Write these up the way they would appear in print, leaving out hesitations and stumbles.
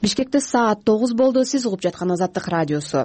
Бишкекте саат 9 болду. Сиз угуп жаткан Азаттык радиосу.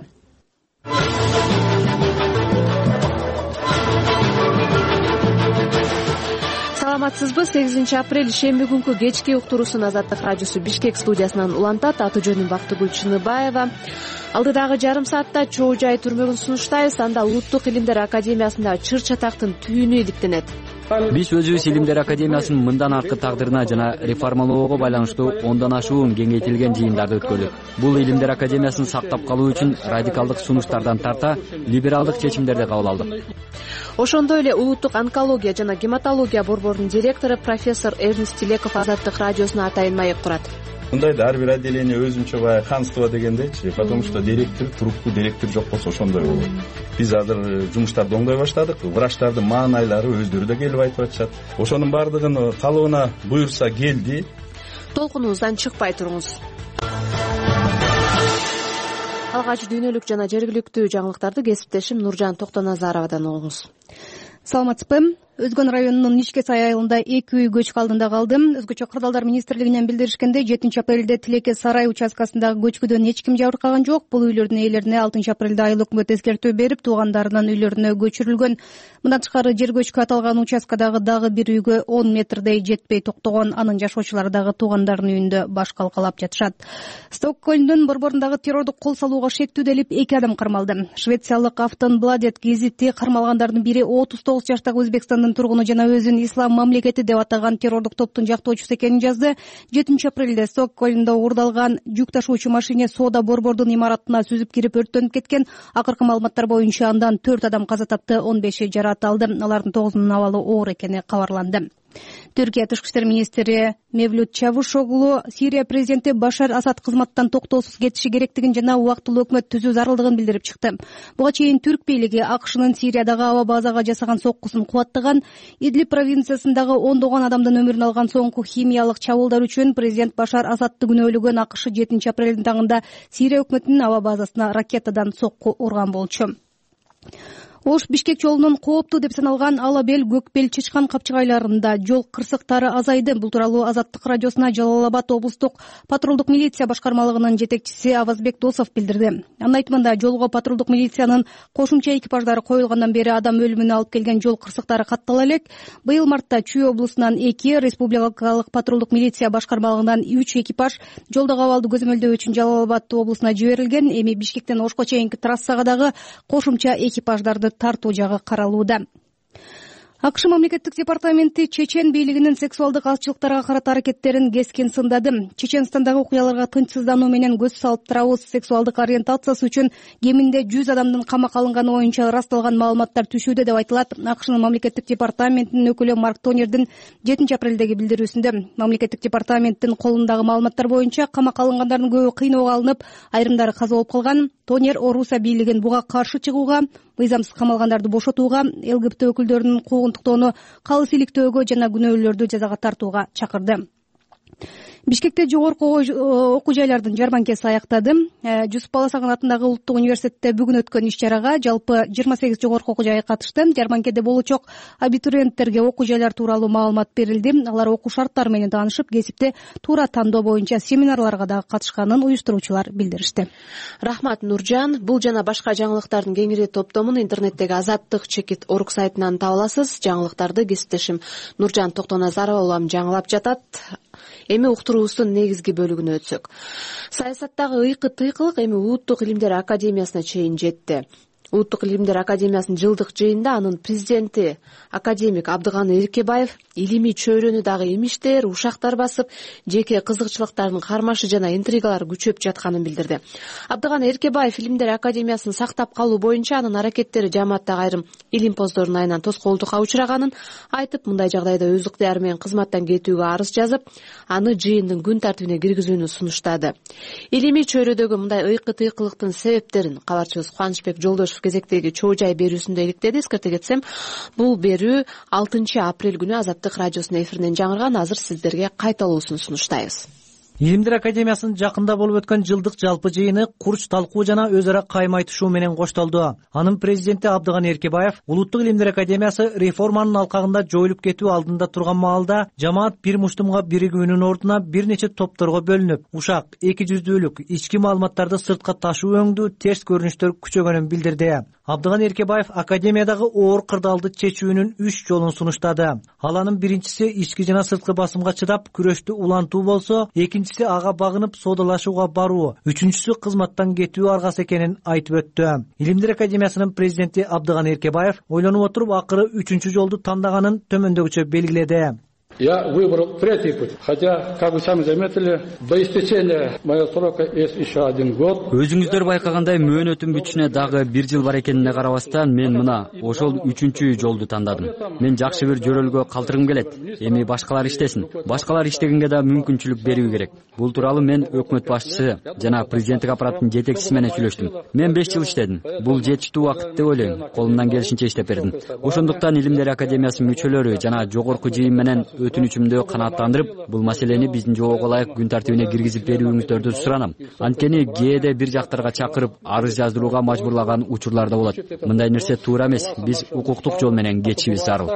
Саламатсызбы? 8 апрель шемби күнкү кечки уктуруусун Азаттык радиосу Бишкек студиясынан улантат. Аты жөнүм Бактыгүл Чыныбаева. Алдыдагы жарым саатта чоо жай түрмөгүн сунуштайбыз. Анда Улуттук илимдер академиясында чыр чатактын түйүнү иликтенет. Биз өзүбүз Илимдер академиясынын мындан аркы тагдырына жана реформалоого байланыштуу 10дан ашуун кеңейтилген жыйындарды өткөрдүк. Бул Илимдер академиясын сактап калуу үчүн радикалдык сунуштардан тарта либералдык чечимдерди кабыл алдык. Ошондой эле Улуттук онкология жана гематология борборунун директору профессор Эрнест Тилеков Азаттык радиосуна атайын маек курат. Мындайда ар бир отделение өзүнчө баягы ханство дегендейчи, потому что директор, труппу директор жок болсо ошондой болот. Биз азыр жумуштарды оңдой баштадык. Врачтардын маанайлары өздөрү да келип айтып атышат. Ошонун баардыгын калыбына буйрса келди. Толкунубуздан чыкпай туруңуз. Алгач дүйнөлүк жана жергиликтүү жаңылыктарды кесиптешим Нуржан Токтоназаровадан угуңуз. Саламатсызбы? Өзгөн районунун Ничке сай айылында 2 үй көчкү алдында калды. Өзгөчө кырдаалдар министрлигинен билдиришкендей, 7 апрелде Тилеке сарай участкасындагы көчкүдөн эч ким жабыркаган жок. Бул үйлөрдүн ээлерине 6 апрелде айыл өкмөт эскертүү берип, туугандарынын үйлөрүнө көчүрүлгөн. Мындан тышкары жер көчкү аталган участкадагы дагы бир үйгө 10 метрдей жетпей токтогон. Анын жашоочулары дагы туугандарынын үйүндө баш калкалап жатышат. Стокгольмдун борборундагы террордук кол салууга шектүүделип 2 адам кармалды. Швециялык Aftonbladet гезити кармалгандардын бири 39 жаштагы Өзбекстандын тургуну жана өзүн ислам мамлекети деп атаган террордук топтун жактоочусу экенин жазды. 7 апрелде Стокгольмдо уурдалган жүк ташуучу машина соода борбордун имаратына сүзүп кирип өрттөнүп кеткен. Акыркы маалыматтар боюнча андан 4 адам каза тапты, 15 жаракат алды. Алардын 9-унун абалы оор экени кабарланды. Түркия тышкы иштер министри Мевлют Чавушоглу Сирия президенти Башар Асад кызматтан токтоосуз кетиши керектигин жана убактылуу өкмөт түзүү зарылдыгын билдирип чыкты. Буга чейин Түрк бийлиги АКШнын Сириядагы аба базага жасаган соккусун кубаттаган. Идлиб провинциясындагы ондогон адамдын өмүрүн алган соңку химиялык чабуулдар үчүн президент Башар Асадты күнөөлөгөн АКШ 7 апрелдин таңында Сирия өкмөтүнүн аба базасына ракетадан сокку урган болчу. Ош Бишкек жолунун кооптуу деп саналган ала бел, көк бел, чычкан капчыгайларында жол кырсыктары азайды. Бул тууралуу Азаттык радиосуна Жалал Абад облустук патрулдук милиция башкармалыгынын жетекчиси Авазбек Досов билдирди. Анын айтымында жолго патрулдук милициянын кошумча экипаждары коюлгандан бери адам өлүмүнө алып келген жол кырсыктары каттала элек. Быйыл мартта Чүй облусунан 2, республикалык патрулдук милиция башкармалыгынан 3 экипаж жолдогу абалды көзөмөлдөө үчүн Жалал Абад облусуна жиберилген. Эми Бишкектен Ошко чейинки трассага дагы кошумча экипаждарды тартуу жагы каралууда. АКШ мамлекеттик департаменти чечен бийлигинин сексуалдык азчылыктарга карата аракеттерин кескин сындады. Чеченстандагы окуяларга тынчсыздануу менен көз салып турабыз. Сексуалдык ориентациясы үчүн кеминде 100 адамдын камакка алынганы боюнча ырасталган маалыматтар түшүүдө деп айтылат. АКШнын мамлекеттик департаментинин өкүлү Марк Тонердин 7 апрелдеги билдирүүсүндө мамлекеттик департаменттин колундагы маалыматтар боюнча камакка алынгандардын көбү кыйноого алынып, айрымдары каза болуп калган. Тонер Орусия бийлигин буга каршы чыгууга, мыйзамсыз камалгандарды бошотууга, ЛГБТ өкүлдөрүнүн куугунтуктоону калыс иликтөөгө жана күнөөлүүлөрдү жазага тартууга чакырды. Бишкекте жогорку окуу жайлардын жарманкеси аяктады. Жусуп Баласагын атындагы Улуттук университетте бүгүн өткөн иш-чарага жалпы 28 жогорку окуу жай катышты. Жарманкеде болочок абитуриенттерге окуу жайлар тууралуу маалымат берилди. Алар окуу шарттары менен таанышып, кесипте туура тандоо боюнча семинарларга да катышканын уюштуруучулар билдиришти. Рахмат Нуржан. Бул жана башка жаңылыктардын кеңири топтомун интернеттеги azattik.org сайтынан таба аласыз. Жаңылыктарды кесиптешим Нуржан Токтоназарова улам жаңылап жатат. Эми уктуруубуздун негизги бөлүгүнө өтсөк. Саясаттагы ыйкы-тыйкылык эми Улуттук илимдер академиясына чейин жетти. Улуттук илимдер академиясынын жылдык жыйынында анын президенти академик Абдыганы Эркебаев илимий чөйрөнү дагы имиштер, ушактар басып, жеке кызыкчылыктардын кармашы жана интригалар күчөп жатканын билдирди. Абдыганы Эркебаев илимдер академиясын сактап калуу боюнча анын аракеттери жааматтагы айрым илим-поздордун айынан тоскоолдукка учураганын айтып, мындай жагдайда өз ыктыяры менен кызматтан кетүүгө арыз жазып, аны жыйындын күн тартибине киргизүүнү сунуштады. Илимий чөйрөдөгү мындай ыйкы-тыйкылыктын себептерин кабарчыбыз Кубанычбек Жолдошев кезектеги чоо жай берүүсүндө иликтеди. Эскерте кетсем, бул берүү 6 апрель күнү Азаттык радиосунун эфиринен жаңырган. Азыр сиздерге кайталуусун сунуштайбыз. Илимдер академиясынын жакында болуп өткөн жылдык жалпы жыйыны курч талкуу жана өз ара кайма айтышуу менен коштолду. Анын президенти Абдыганы Эркебаев Улуттук илимдер академиясы реформанын алкагында жоюлуп кетүү алдында турган маалда жамаат бир муштумга биригүүнүн ордуна бир нече топторго бөлүнүп, ушак, эки жүздүүлүк, ички маалыматтарды сыртка ташуу өңдүү терс көрүнүштөр күчөгөнүн билдирди. Абдыганы Эркебаев академиядагы оор кырдаалды чечүүнүн 3 жолун сунуштады. Ал анын биринчиси ички жана сырткы басымга чыдап күрөштү улантуу болсо, экинчиси ага багынып соодалашууга баруу, үчүнчүсү кызматтан кетүү аргасы экенин айтып өттү. Илимдер академиясынын президенти Абдыганы Эркебаев ойлонуп отуруп акыры 3-чү жолду тандаганын төмөндөгүчө белгиледи. Я выбрал третий путь, хотя, как вы сами заметили, до истечения моего срока есть еще 1 год. Өзүңүздөр байкагандай мөөнөтүн бүтүшүнө дагы 1 жыл бар экенине карабастан мен мына ошол 3-чү жолду тандадым. Мен жакшы бир жөрөлгө калтыргым келет. Эми башкалар иштесин. Башкалар иштегенге да мүмкүнчүлүк берүү керек. Бул тууралуу мен өкмөт башчысы жана президенттик аппараттын жетекчиси менен сүйлөштүм. Мен 5 жыл иштедим. Бул жетиштүү убакыт деп ойлойм. Колумдан келишинче иштеп бердим. Ошондуктан Илимдер академиясынын мүчөлөрү жана жогорку жыйын менен өтүнүчүмдү канааттандырып, бул маселени биздин жобого ылайык күн тартибине киргизип берүүңүздөрдү суранам. Анткени кээде бир жактарга чакырып, арыз жаздырууга мажбурлаган учурлар да болот. Мындай нерсе туура эмес. Биз укуктук жол менен кетишибиз зарыл.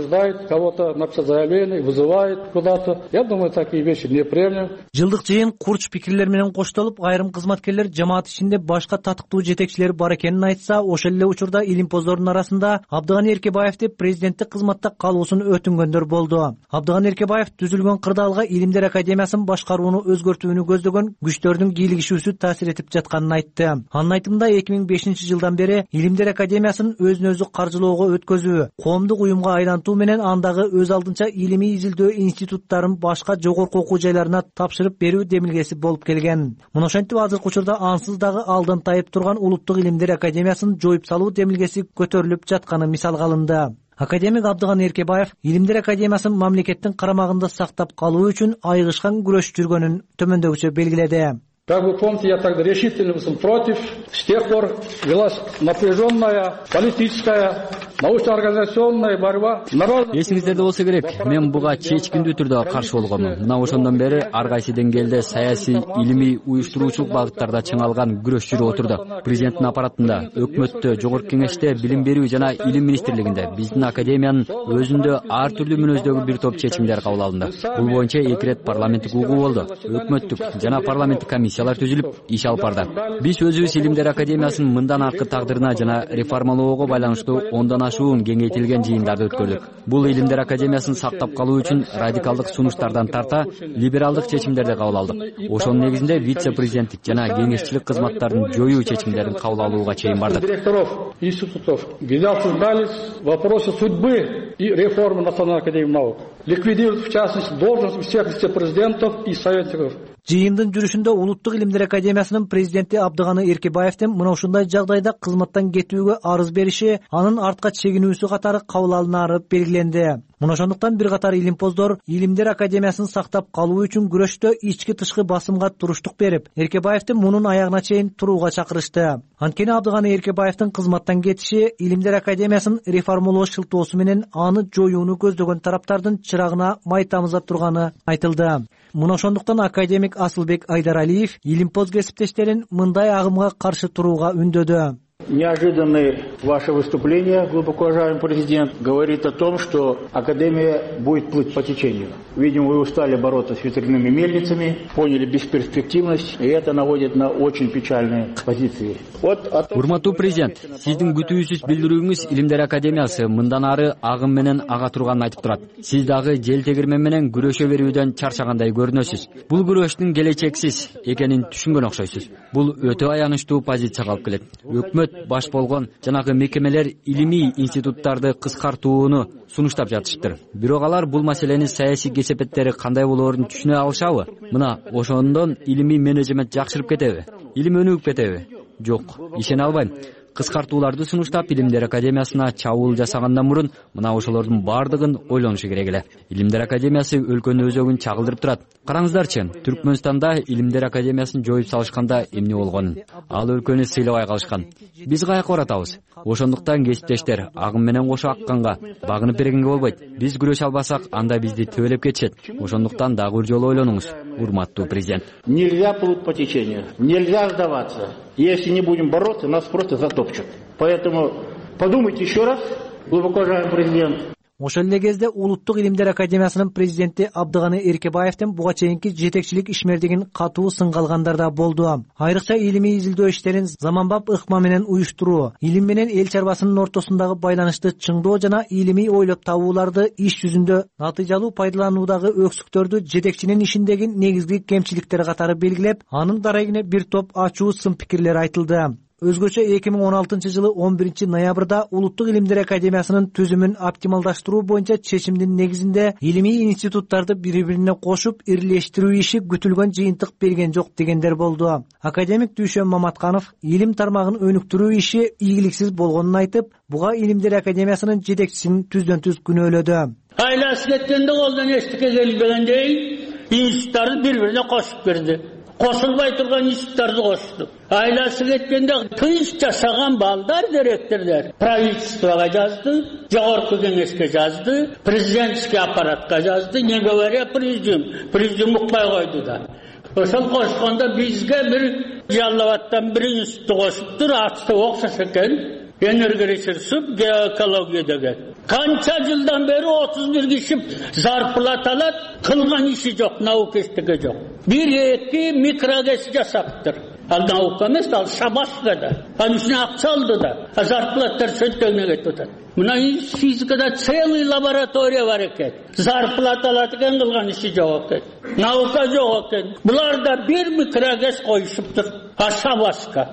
Жылдык жыйын курч пикирлер менен коштолуп, айрым кызматкерлер жамаат ичинде башка татыктуу жетекчилер бар экенин айтса, ошол эле учурда илимпоздордун арасында Абдыганы Эркебаевди президенттик кызматта калуусун өтүнгөндөр болду. Абдыганы Эркебаев түзүлгөн кырдаалга Илимдер академиясын башкарууну өзгөртүүнү көздөгөн күчтөрдүн кийлигишүүсү таасир этип жатканын айтты. Анын айтымында 2005-жылдан бери Илимдер академиясын өзүн өзү каржылоого өткөзүү, коомдук уюмга айлантуу менен андагы өз алдынча илимий изилдөө институттарын башка жогорку окуу жайларына тапшырып берүү демилгеси болуп келген. Мына ошентип азыркы учурда ансыз дагы алдан тайып турган Улуттук илимдер академиясын жоюп салуу демилгеси көтөрүлүп жатканы мисалга алынды. Академик Абдыганы Эркебаев Илимдер академиясын мамлекеттин карамагында сактап калуу үчүн айыгышкан күрөш жүргөнүн төмөндөгүчө белгиледи. Как вы помните, я тогда решительно был против. С тех пор велась напряженная политическая, научно-организационная борьба. Эсиңиздерде болсо керек, мен буга чечкиндүү түрдө каршы болгонмун. Мына ошондон бери ар кайсы деңгээлде саясий, илимий, уюштуруучулук багыттарда чыңалган күрөш жүрүп отурду. Президенттин аппаратында, өкмөттө, жогорку кеңеште, билим берүү жана илим министрлигинде биздин академиянын өзүндө ар түрдүү мүнөздөгү бир топ чечимдер кабыл алынды. Бул боюнча 2 рет парламенттик угуу болду. Өкмөттүк жана парламенттик комиссиялар түзүлүп, иш алып барды. Биз өзүбүз Илимдер академиясынын мындан аркы тагдырына жана реформалоого байланыштуу ондон ашуун кеңейтилген жыйындарды өткөрдүк. Бул Илимдер академиясын сактап калуу үчүн радикалдык сунуштардан тарта либералдык чечимдерди кабыл алдык. Ошонун негизинде вице-президенттик жана кеңешчилик кызматтарын жоюу чечимдерин кабыл алууга чейин бардык. Директоров институтов, где обсуждались вопросы судьбы и реформы Национальной академии наук. Ликвидировать, в частности, должность всех вице-президентов и советников. Жыйындын жүрүшүндө Улуттук илимдер академиясынын президенти Абдыганы Эркебаевдин мына ушундай жагдайда кызматтан кетүүгө арыз бериши, анын артка чегинүүсү катары кабыл алынары белгиленди. Мына ошондуктан бир катар илимпоздор Илимдер академиясын сактап калуу үчүн күрөштө ички-тышкы басымга туруштук берип, Эркебаевди мунун аягына чейин турууга чакырышты. Анткени Абдыганы Эркебаевдин кызматтан кетиши Илимдер академиясын реформалоо шылтоосу менен аны жоюуну көздөгөн тараптардын чырагына май тамызап турганы айтылды. Мына ошондуктан академик Асылбек Айдаралиев илимпоз кесиптештерин мындай агымга каршы турууга үндөдү. Неожиданное ваше выступление, глубоко уважаемый президент, говорит о том, что Академия будет плыть по течению. Видимо, вы устали бороться с ветряными мельницами, поняли бесперспективность, и это наводит на очень печальные позиции. Урматтуу президент, сиздин күтүүсүз билдирүүңүз Илимдер академиясы мындан ары агым менен ага турганын айтып турат. Сиз дагы жел тегирмен менен күрөшө берүүдөн чарчагандай көрүнөсүз. Бул күрөштүн келечексиз экенин түшүнгөн окшойсуз. Бул өтө аянычтуу позицияга алып келет. Өкмөт баш болгон жанагы мекемелер илимий институттарды кыскартууну сунуштап жатышыптыр. Бирок алар бул маселени саясий кесепеттери кандай болоорун түшүнө алышабы? Мына ошондон илимий менеджмент жакшырып кетеби? Илим өнүгүп кетеби? Жок, ишене албайм. кыскартууларды сунуштап Илимдер академиясына чабуул жасагандан мурун мына ошолордун бардыгын ойлонушу керек эле. Илимдер академиясы өлкөнүн өзөгүн чагылдырып турат. Караңыздарчы, Түркмөнстанда Илимдер академиясын жоюп салышканда эмне болгонун? Ал өлкөнү сыйлабай калышкан. Биз каяка баратабыз? Ошондуктан кесиптештер, агым менен кошо акканга багынып бергенге болбойт. Биз күрөшө албасак, анда бизди төөлөп кетишет. Ошондуктан дагы бир жолу ойлонуңуз, урматтуу президент. Нельзя плыть по течению, нельзя сдаваться. Если не будем бороться, нас просто затопчут. Поэтому подумайте еще раз, глубоко уважаемый президент. Ошол эле кезде Улуттук Илимдер академиясынын президенти Абдыганы Эркебаевдин буга чейинки жетекчилик ишмердигин катуу сынга алгандар да болду. Айрыкча илимий изилдөө иштерин заманбап ыкма менен уюштуруу, илим менен эл чарбасынын ортосундагы байланышты чыңдоо жана илимий ойлоп табууларды иш жүзүндө натыйжалуу пайдалануудагы өксүктөрдү жетекчинин ишиндеги негизги кемчиликтер катары белгилеп, анын дарегине бир топ ачуу сын пикирлер айтылды. Өзгөчө 2016 жылы 11 ноябрда Улуттук Илимдер академиясынын түзүмүн оптималдаштыруу боюнча чечимдин негизинде илимий институттарды бири-бирине кошуп ирлештирүү иши күтүлгөн жыйынтык берген жок дегендер болду. Академик Дүйшөн Маматканов илим тармагын өнүктүрүү иши ийгиликсиз болгонун айтып, буга Илимдер академиясынын жетекчисин түздөн-түз күнөөлөдү. Айласы кеткенде колдон эчтеке келбегендей институттарды бири-бирине кошуп берди. Кошулбай турган институттарды кошту. Айласы кеткенде тыйыш жашаган балдар директорлор правительствого жазды, жогорку кеңешке жазды, президентский аппаратка жазды. Не говоря президиум укпай койду да. Ошол кошкондо бизге бир Жалалабадтан бир институт кошуптур, аты окшош экен. Энергоресурсуп геоэкология деген. Канча жылдан бери 31 киши зарплата алат, кылган иши жок, наука эчтеке жок. Бир-эки микрогес жасаптыр. Ал наука эмес, ал шабашкада. Анын үчүн акча алды да. Зарплаттар чөнтөгүнө кетип атат. Мына физикада целый лаборатория бар экен. Зарплата алат экен, кылган иши жок экен. Наука жок экен. Буларда бир микрогес коюшуптур. А шабашка.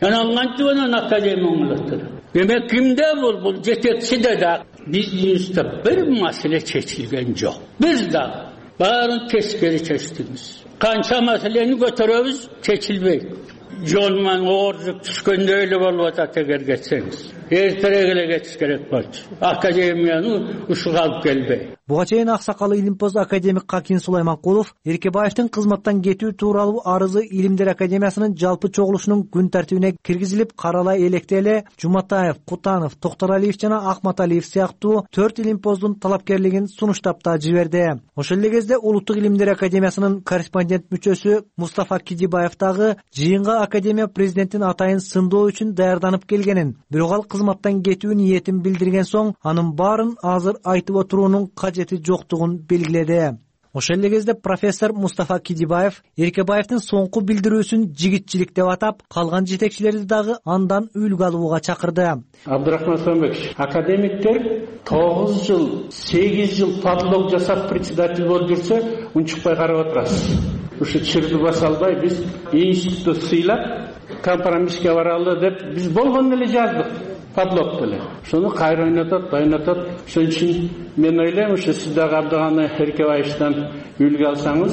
Анан академия оңолоттур. Демек кимде бул жетекчиде да бизнесте бир маселе чечилген жок. Биз да баарын тескери чечтибиз. Канча маселени көтөрөбүз, чечилбейт. Жол менен ооржук түшкөндөй эле болуп атат эгер кетсеңиз. Эртерээк эле кетиш керек болчу. Академияны ушуга алып келбей. Буга чейин аксакалы илимпоз академик Какин Сулайманкулов Эркебаевдин кызматтан кетүү тууралуу арызы Илимдер академиясынын жалпы чогулушунун күн тартибине киргизилип карала электе эле Жуматаев, Кутанов, Токторалиев жана Акматалиев сыяктуу 4 илимпоздун талапкерлигин сунуштап да жиберди. Ошол эле кезде Улуттук Илимдер академиясынын корреспондент мүчөсү Мустафа Кидибаев дагы жыйынга академия президентин атайын сындоо үчүн даярданып келгенин, бирок ал кызматтан кетүү ниетин билдирген соң анын баарын азыр айтып отуруунун кажети жоктугун белгиледи. Ошол эле кезде профессор Мустафа Кидибаев Эркебаевдин соңку билдирүүсүн жигитчилик деп атап, калган жетекчилерди дагы андан үлгү алууга чакырды. Абдрахман Самбекович, академиктер 9 жыл, 8 жыл подлог жасап председатель болуп жүрсө, унчукпай карап отурасыз. Ушу чирди баса албай биз институтту сыйлап, компромисске баралы деп биз болгон эле жаздык. Подлог деле. Шуну кайра ойнотот. Ошон үчүн мен ойлойм, ушу сиз дагы Абдыганы Эркебаевден үлгү алсаңыз,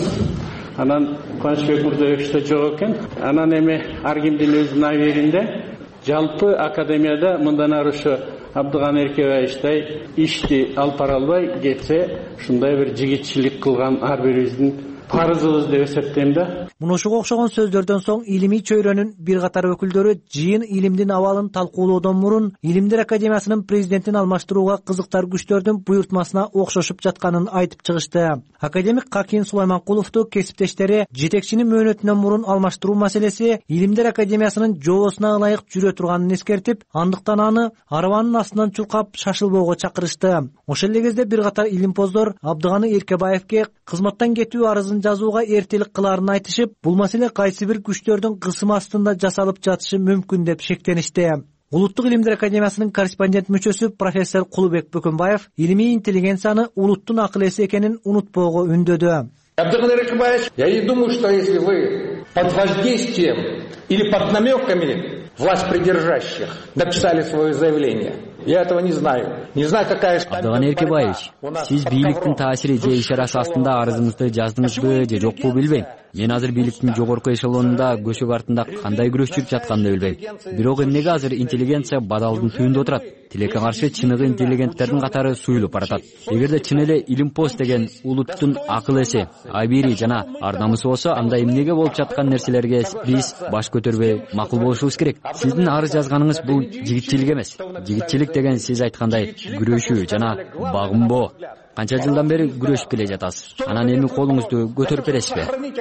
анан Кубанычбек Мурзабекович да жок экен. Анан эми ар кимдин өзүнүн абегинде жалпы академияда мындан ары ушу Абдыганы Эркебаевичтай ишти алып бара албай кетсе, ушундай бир жигитчилик кылган ар бирибиздин парызыбыз деп эсептейм да. Мунушуга окшогон сөздөрдөн соң илимий чөйрөнүн бир катар өкүлдөрү жыйын илимдин абалын талкуулоодон мурун Илимдер академиясынын президентин алмаштырууга кызыктар күчтөрдүн буйртмасына окшошуп жатканын айтып чыгышты. Академик Какин Сулайманкуловду кесиптештери жетекчинин мөөнөтүнөн мурун алмаштыруу маселеси Илимдер академиясынын жоосуна ылайык жүрө турганын эскертип, андыктан аны арабанын астынан чуркап шашылбоого чакырышты. Ошол эле кезде бир катар илимпоздор Абдыганы Эркебаевге кызматтан кетүү арызын жазууга эртелик кылаарын айтышып, бул маселе кайсы бир күчтөрдүн кысымы астында жасалып жатышы мүмкүн деп шектеништи. Улуттук Илимдер академиясынын корреспондент мүчөсү профессор Кулубек Бөкөнбаев илимий интеллигенцияны улуттун акыл эси экенин унутпоого үндөдү. Абдыганы Эркебаевич, я не думаю, что если вы под воздействием или под намеками власть придержащих написали свое заявление, Я этого не знаю. Не знаю, какая Абдыган Эркебаевич, сиз бийликтин таасири же ишарасы астында арызыңызды жаздыңызбы же жокпу билбейм. Мен азыр бийликтин жогорку эшелонунда көшөк артында кандай күрөш жүрүп жатканын билбейм. Бирок эмнеге азыр интеллигенция бадалдын түбүндө отурат? Тилекке каршы чыныгы интеллигенттердин катары суюлуп баратат. Эгерде чын эле Илимпоз деген улуттун акыл эси, абийри жана ар намысы болсо, анда эмнеге болуп жаткан нерселерге биз баш көтөрбөй макул болушубуз керек. Сиздин арыз жазганыңыз бул жигитчилик эмес. Жигитчилик деген сиз айткандай күрөшүү жана багынбоо. Канча жылдан бери күрөшүп келе жатасыз. Анан эми колуңузду көтөрүп бересизби?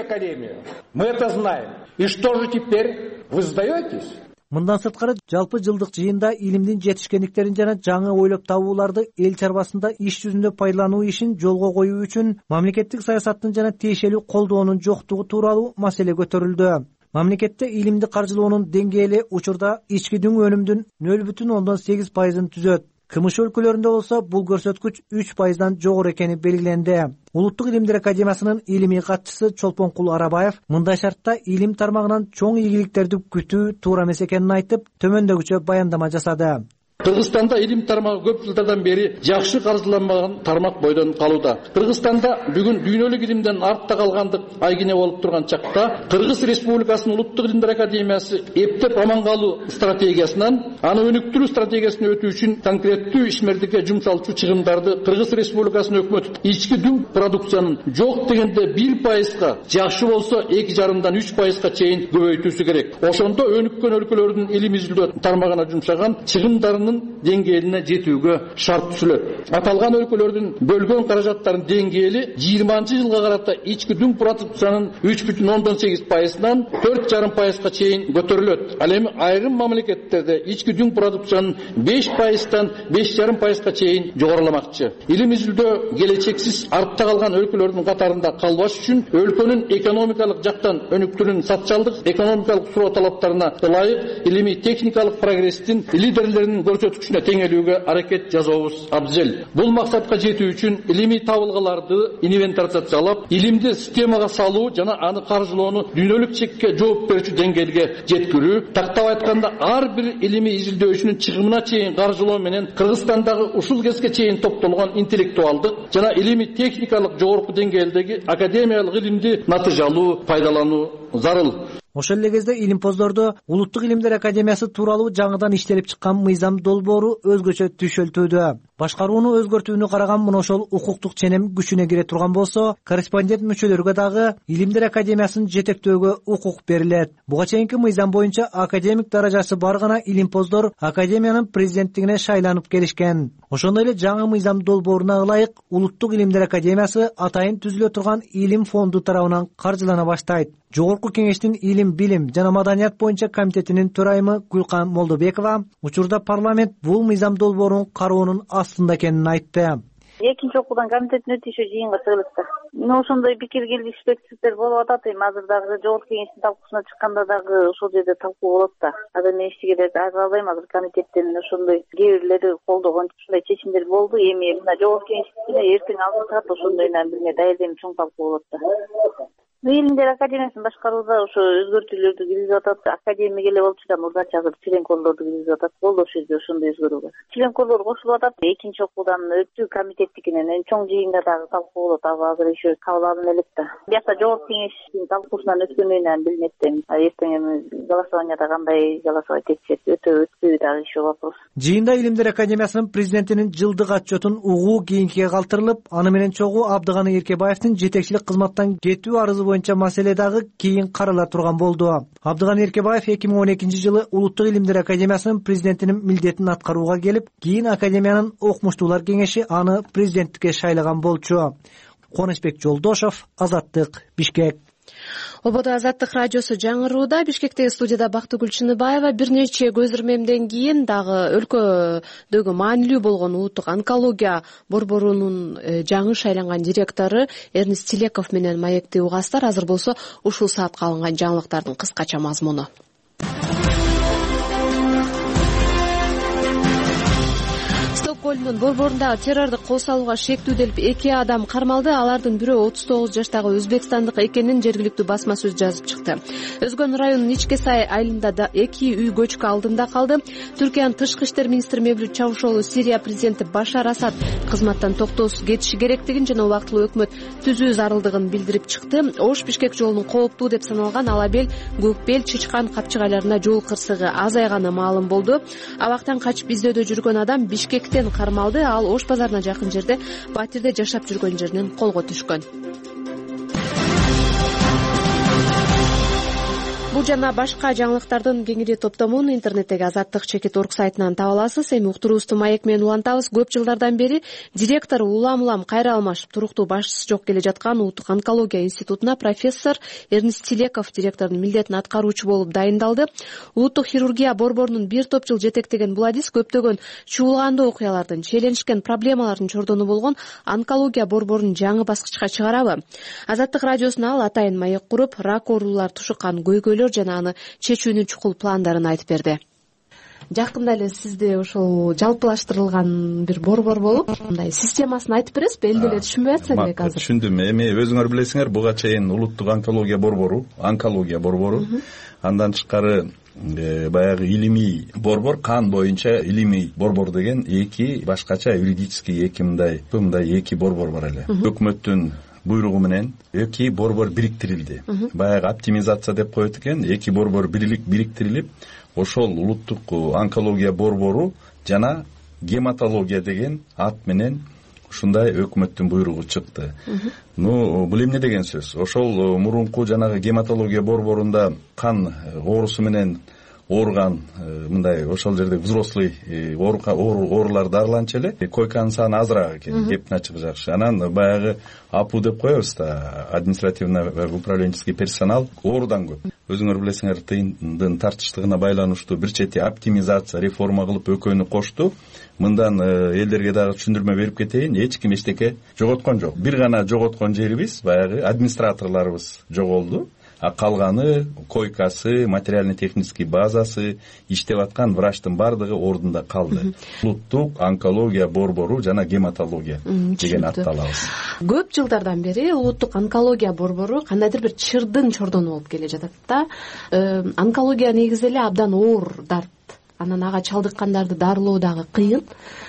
Мы это знаем. И что же теперь? Вы сдаетесь? Мындан сырткары жалпы жылдык жыйында илимдин жетишкендиктерин жана жаңы ойлоп табууларды эл чарбасында иш жүзүндө пайдалануу ишин жолго коюу үчүн мамлекеттик саясаттын жана тиешелүү колдоонун жоктугу тууралуу маселе көтөрүлдү. Мамлекетте илимди каржылоонун деңгээли учурда ички дүң өнүмдүн 0,8%-ын түзөт. КМШ өлкөлөрүндө болсо бул көрсөткүч 3%-дан жогору экени белгиленди. Улуттук илимдер академиясынын илимий катчысы Чолпонкул Арабаев мындай шартта илим тармагынан чоң ийгиликтерди күтүү туура эмес экенин айтып, төмөндөгүчө баяндама жасады. Кыргызстанда илим тармагы көп жылдардан бери жакшы каржыланбаган тармак бойдон калууда. Кыргызстанда бүгүн дүйнөлүк илимден артта калгандык айгине болуп турган чакта Кыргыз Республикасынын Улуттук илимдер академиясы эптеп аман калуу стратегиясынан аны өнүктүрүү стратегиясына өтүү үчүн конкреттүү ишмердикке жумшалчу чыгымдарды Кыргыз Республикасынын өкмөтү ички дүң продукциянын жок дегенде 1%, жакшы болсо 2,5-дан 3%га чейин көбөйтүүсү керек. Ошондо өнүккөн өлкөлөрдүн илим изилдөө тармагына жумшаган чыгымдарын деңгээлине жетүүгө шарт түзүлөт. Аталган өлкөлөрдүн бөлгөн каражаттарынын деңгээли 20-жылга карата ички дүң продукциянын 3,8%-дан 4,5%га чейин көтөрүлөт. Ал эми айрым мамлекеттерде ички дүң продукциянын 5%-дан 5,5%га чейин жогоруламакчы. Илим изилдөө келечексиз артта калган өлкөлөрдүн катарында калбаш үчүн өлкөнүн экономикалык жактан өнүктүүнүн социалдык экономикалык суроо талаптарына ылайык илимий техникалык прогресстин лидерлеринин көрсөткүчүнө теңелүүгө аракет жасообуз абзел. Бул максатка жетүү үчүн илимий табылгаларды инвентаризациялап, илимди системага салуу жана аны каржылоону дүйнөлүк чекке жооп берүүчү деңгээлге жеткирүү, тактап айтканда ар бир илимий изилдөөчүнүн чыгымына чейин каржылоо менен Кыргызстандагы ушул кезге чейин топтолгон интеллектуалдык жана илимий техникалык жогорку деңгээлдеги академиялык илимди натыйжалуу пайдалануу зарыл. Ошол эле кезде Илимпоздордо Улуттук илимдер академиясы тууралуу жаңыдан иштелип чыккан мыйзам долбоору өзгөчө түшөлтүүдө. Башкарууну өзгөртүүнү караган мына ошол укуктук ченем күчүнө кире турган болсо, корреспондент мүчөлөргө дагы Илимдер академиясын жетектөөгө укук берилет. Буга чейинки мыйзам боюнча академик даражасы бар гана Илимпоздор академиянын президенттигине шайланып келишкен. Ошондой эле жаңы мыйзам долбооруна ылайык Улуттук илимдер академиясы атайын түзүлө турган илим фонду тарабынан каржылана баштайт. Жогорку кеңештин илим, билим жана маданият боюнча комитетинин төрайымы Гүлкан Молдобекова учурда парламент бул мыйзам долбоорун кароонун астында экенин айтты. Экинчи окуудан комитеттин өтүшү жыйынга чыгылышты. Ошондой пикир келишпестиктер болуп атат. Азыр дагы жогорку кеңештин талкуусуна чыкканда дагы ошол жерде талкуу болот да. Азыр мен эчтеке айта албайм. Азыр комитеттен ошондой кээ бирлери колдогон ушундай чечимдер болду. Эми мына жогорку кеңештин эртең алдын саат ошондой билме дайырдем чоң талкуу болот да. Илимдер академиясын башкарууда ошо өзгөртүүлөрдү киргизип атат. Академик эле болчу да мурдача азыр членкорлорду киргизип атат. Болду ошол жерде ошондой өзгөрүү бар. Членкорлор кошулуп атат. Экинчи окуудан өтүү комитеттикинен чоң жыйында дагы талкуу болот. Азыр еще кабыл алына элек да. Биякта жогорку кеңештин талкуусунан өткөнүнөн билинет да. Эртең эми голосованияда кандай голосовать этишет, өтпөйбү дагы еще вопрос. Жыйында Илимдер академиясынын президентинин жылдык отчетун угуу кийинкиге калтырылып, аны менен чогуу Абдыган Эркебаевдин жетекчилик кызматтан кетүү арызы боюнча маселе дагы кийин карала турган болду. Абдыган Эркебаев 2012-жылы Улуттук илимдер академиясынын президентинин милдетин аткарууга келип, кийин академиянын окумуштуулар кеңеши аны президенттикке шайлаган болчу. Коночбек Жолдошов, Азаттык, Бишкек. Ободо Азаттык радиосу жаңырууда. Бишкектеги студияда Бактыгүл Чыныбаева. Бир нече көз ирмемден кийин дагы өлкөдөгү маанилүү болгон улуттук онкология борборунун жаңы шайланган директору Эрнест Тилеков менен маекти угасыздар. Азыр болсо ушул саатка алынган жаңылыктардын кыскача мазмуну. Көлүнүн борборундагы террордук кол салууга шектүүделип 2 адам кармалды. Алардын бирөө 39 жаштагы өзбекстандык экенин жергиликтүү басма сөз жазып чыкты. Өзгөн районунун Ичке Сай айылында 2 үй көчкү алдында калды. Түркиянын тышкы иштер министри Мевлют Чавушоглу Сирия президенти Башар Асад кызматтан токтоосуз кетиши керектигин жана убактылуу өкмөт түзүү зарылдыгын билдирип чыкты. Ош Бишкек жолунун кооптуу деп саналган Алабел, Көкбел, Чычкан капчыгайларына жол кырсыгы азайганы маалым болду. Абактан качып издөөдө жүргөн адам Бишкектен кармалды. Ал Ош базарына жакын жерде батирде жашап жүргөн жеринен колго түшкөн. Бул жана башка жаңылыктардын кеңири топтомун интернеттеги azattik.org сайтынан таба аласыз. Эми уктуруубузду маек менен улантабыз. Көп жылдардан бери директор улам кайра алмашып, туруктуу башчысы жок келе жаткан Улуттук онкология институтуна профессор Эрнест Тилеков директордун милдетин аткаруучу болуп дайындалды. Улуттук хирургия борборунун бир топ жыл жетектеген бул адис көптөгөн чуулгандуу окуялардын, челенишкен проблемалардын чордону болгон онкология борборун жаңы баскычка чыгарабы? Азаттык радиосуна ал атайын маек куруп, рак оорулар тушуккан көйгөйлөр жана аны чечүүнүн чукул пландарын айтып берди. Жакында эле сизде ошол жалпылаштырылган бир борбор болуп, мындай системасын айтып бересизби? Эл деле түшүнбөй атса керек азыр. Түшүндүм. Эми өзүңөр билесиңер, буга чейин улуттук онкология борбору, андан тышкары баягы илимий борбор, кан боюнча илимий борбор деген эки башкача юридический мындай эки борбор бар эле. Өкмөттүн буйругу менен эки борбор бириктирилди. Баягы оптимизация деп коет экен, эки борбор бириктирилип, ошол улуттук онкология борбору жана гематология деген ат менен ушундай өкмөттүн буйругу чыкты. Бул эмне деген сөз? Ошол мурунку жанагы гематология борборунда кан оорусу менен ооруган мындай ошол жерде взрослый оорулар дарыланчу эле, койканын саны азыраак экен, кептин ачыгы жакшы. Анан баягы АПУ деп коебуз да, административно-управленческий персонал оорудан көп. Өзүңөр билесиңер, тыйындын тартыштыгына байланыштуу бир чети оптимизация, реформа кылып экөөнү кошту. Мындан элдерге дагы түшүндүрмө берип кетейин, эч ким эчтеке жоготкон жок. Бир гана жоготкон жерибиз баягы администраторлорубуз жоголду. А калганы койкасы, материально-технический базасы, иштеп аткан врачтын бардыгы ордунда калды. Улуттук онкология борбору жана гематология деген атты алабыз. Көп жылдардан бери улуттук онкология борбору кандайдыр бир чырдын чордону болуп келе жатат да. Онкология негизи эле абдан оор дарт. Анан ага чалдыккандарды дарылоо дагы кыйын.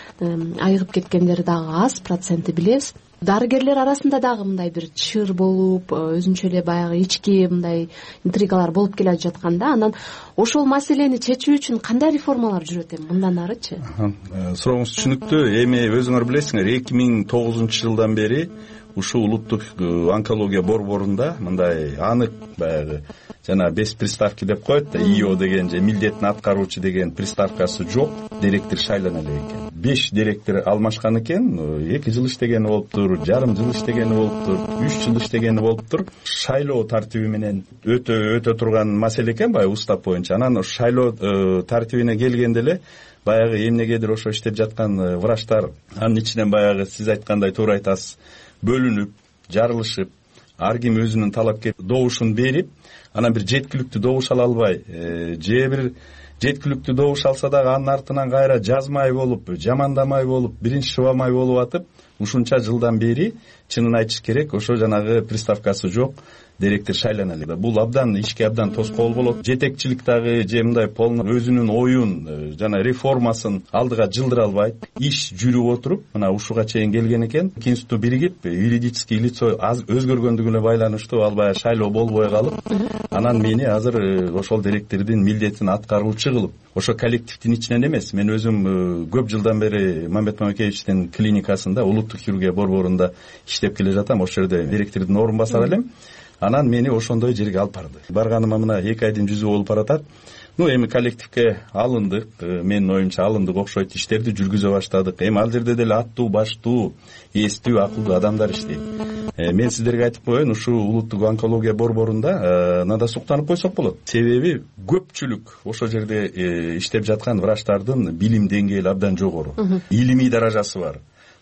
Айыгып кеткендери дагы аз, проценти билебиз. Дарыгерлер арасында дагы мындай бир чыр болуп, өзүнчө эле баягы ички мындай интригалар болуп келе жатканда, анан ошол маселени чечүү үчүн кандай реформалар жүрөт эми мындан арычы? Сурооңуз түшүнүктүү. Эми өзүңөр билесиңер, 2009-жылдан бери ушул улуттук онкология борборунда мындай анык баягы жана 5 приставки деп коет да, ИО деген же милдетин аткаруучу деген приставкасы жок, директор шайлана элек экен. 5 директор алмашкан экен, 2 жыл иштегени болуптур, жарым жыл иштегени болуптур, 3 жыл иштегени болуптур. Шайлоо тартиби менен өтө турган маселе экен баягы устав боюнча. Анан шайлоо тартибине келгенде эле баягы эмнегедир ошо иштеп жаткан врачтар, анын ичинен баягы сиз айткандай туура айтасыз, бөлүнүп, жарылышып, ар ким өзүнүн талапкер добушун берип, анан бир жеткиликтүү добуш ала албай, же бир жеткиликтүү добуш алса дагы анын артынан кайра жазмай болуп, жамандамай болуп, биринчи шыбамай болуп атып, ушунча жылдан бери чынын айтыш керек, ошо жанагы приставкасы жок директор шайлана элек. Бул абдан ишке абдан тоскоол болот. Жетекчилик дагы же мындай полный өзүнүн оюн жана реформасын алдыга жылдыра албайт. Иш жүрүп отуруп, мына ушуга чейин келген экен. Институт биригип, юридический лицо аз өзгөргөндүгүнө байланыштуу ал баягы шайлоо болбой калып, анан мени азыр ошол директордун милдетин аткаруучу кылып, ошо коллективдин ичинен эмес, мен өзүм көп жылдан бери Мамбет Мамакеевичтин клиникасында, улуттук хирургия борборунда иштеп келе жатам. Ошол жерде директордун орун басары элем. Анан мени ошондой жерге алып барды. Барганыма мына 2 айдын жүзү болуп баратат. Эми коллективге алындык, менин оюмча алындык окшойт, иштерди жүргүзө баштадык. Эми ал жерде деле аттуу, баштуу, эстүү, акылдуу адамдар иштейт. Мен сиздерге айтып коеюн, ушул улуттук онкология борборунда надо суктанып койсок болот. Себеби көпчүлүк ошол жерде иштеп жаткан врачтардын билим деңгээли абдан жогору. Илимий даражасы бар.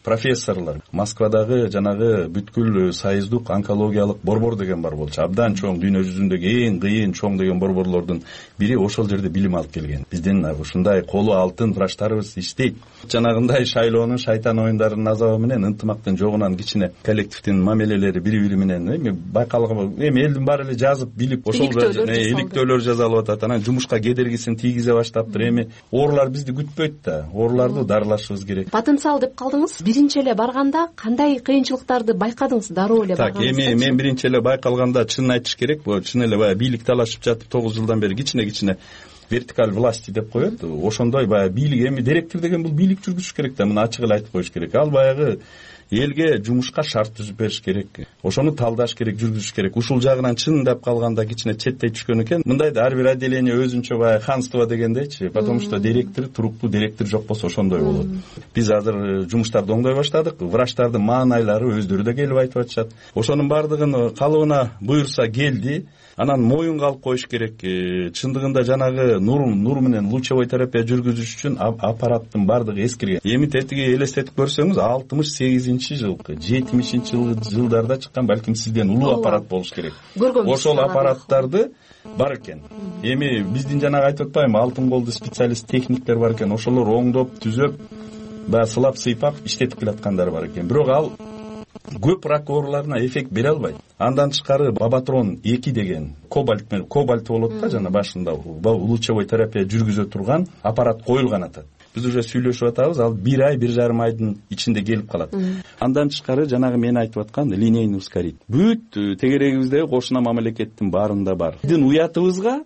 профессорлор. Москвадагы жанагы бүткүл союздук онкологиялык борбор деген бар болчу. Абдан чоң, дүйнө жүзүндөгү эң кыйын чоң деген борборлордун бири ошол жерде билим алып келген. Биздин ушундай колу алтын врачтарыбыз иштейт. Жанагындай шайлоонун, шайтан оюндарынын азабы менен ынтымактын жогунан кичине коллективдин мамилелери бири-бири менен байкалган. Элдин баары эле жазып билип, ошол иликтөөлөр жасалып атат. Анан жумушка кедергисин тийгизе баштаптыр. Эми оорулар бизди күтпөйт да. Ооруларды дарылашыбыз керек. Потенциал деп калдыңыз. Биринчи эле барганда кандай кыйынчылыктарды байкадыңыз? Дароо эле барганда. Эми мен биринчи эле байкалганда чынын айтыш керек, бул чын эле баягы бийлик талашып жатып 9 жылдан бери кичине вертикаль власти деп коет. Ошондой баягы бийлик, эми директор деген бул бийлик жүргүзүш керек да, муну ачык эле айтып коюш керек. Ал баягы элге жумушка шарт түзүп бериш керек. Ошону талдаш керек, жүргүзүш керек. Ушул жагынан чындап калганда кичине четтей түшкөн экен. Мындайда ар бир отделение өзүнчө баягы ханство дегендейчи, потому что директор, туруктуу директор жок болсо ошондой болот. Биз азыр жумуштарды оңдой баштадык. Врачтардын маанайлары өздөрү да келип айтып атышат. Ошонун баардыгын калыбына буюрса келди. Анан моюнга алып коюш керек. Чындыгында жанагы нур менен лучевой терапия жүргүзүш үчүн аппараттын баардыгы эскирген. Эми тетиги элестетип көрсөңүз 68-жылкы, 70-жылдарда чыккан, балким сизден улуу аппарат болуш керек. Ошол аппараттарды бар экен. Эми биздин жанагы айтып атпаймынбы, алтын колду специалист техниктер бар экен. Ошолор оңдоп, түзөп, баягы сылап сыйпап иштетип келаткандар бар экен. Бирок ал көп рак ооруларына эффект бере албайт. Андан тышкары Бабатрон 2 деген кобальт болот да, жана башында лучевой терапия жүргүзө турган аппарат коюлган атат. Биз уже сүйлөшүп атабыз, ал 1 ай, 1,5 айдын ичинде келип калат. Андан тышкары жанагы мен айтып аткан линейный ускоритель. Бүт тегерегибиздеги кошуна мамлекеттин баарында бар. Биздин уятыбызга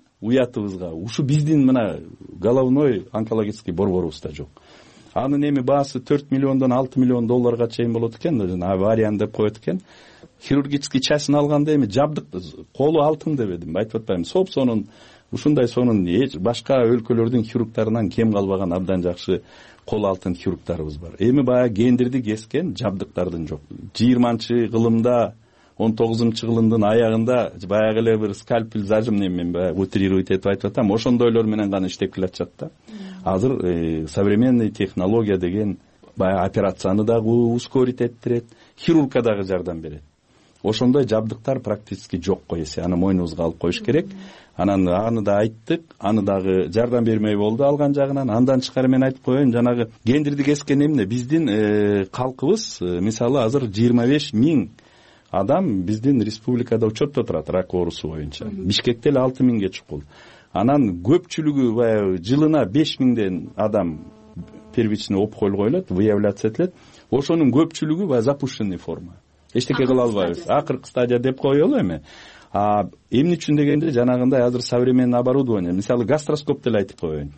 ушу биздин мына головной онкологический борборубузда жок. Анын эми баасы 4 миллиондон 6 миллион долларга чейин болот экен, авариян деп коет экен. Хирургический частын алганда эми жабдык колу алтын дебедим, айтып атпаймынбы. Сонун ушундай сонун башка өлкөлөрдүн хирургтарынан кем калбаган абдан жакшы кол алтын хирургтарыбыз бар. Эми баягы гендирди кескен жабдыктардын жок. 20-кылымда 19-кылымдын аягында баягы эле бир скальпель зажимный, мен баягы утрировать этип айтып атам, ошондойлор менен гана иштеп келатышат да. Азыр современный технология деген баягы операцияны дагы ускорить эттирет, хирургка дагы жардам берет. Ошондой жабдыктар практически жок эсе. Аны мойнубузга алып коюш керек. Анан аны да айттык, аны дагы жардам бермей болду алган жагынан. Андан тышкары мен айтып коеюн, жанагы гендирди кескен эмне биздин калкыбыз, мисалы азыр 25 000 адам биздин республикада учетто турат рак оорусу боюнча. Бишкекте эле 6 000ге чукул. Анан көпчүлүгү баягы жылына 5 000 адам первичный опухоль коюлат, выявляция этилет. Ошонун көпчүлүгү баягы запущенный форма. Эчтеке кыла албайбыз. Акыркы стадия деп коелу эми. Эмне үчүн дегенде жанагындай азыр современный оборудование, мисалы гастроскоп деле айтып коеюн.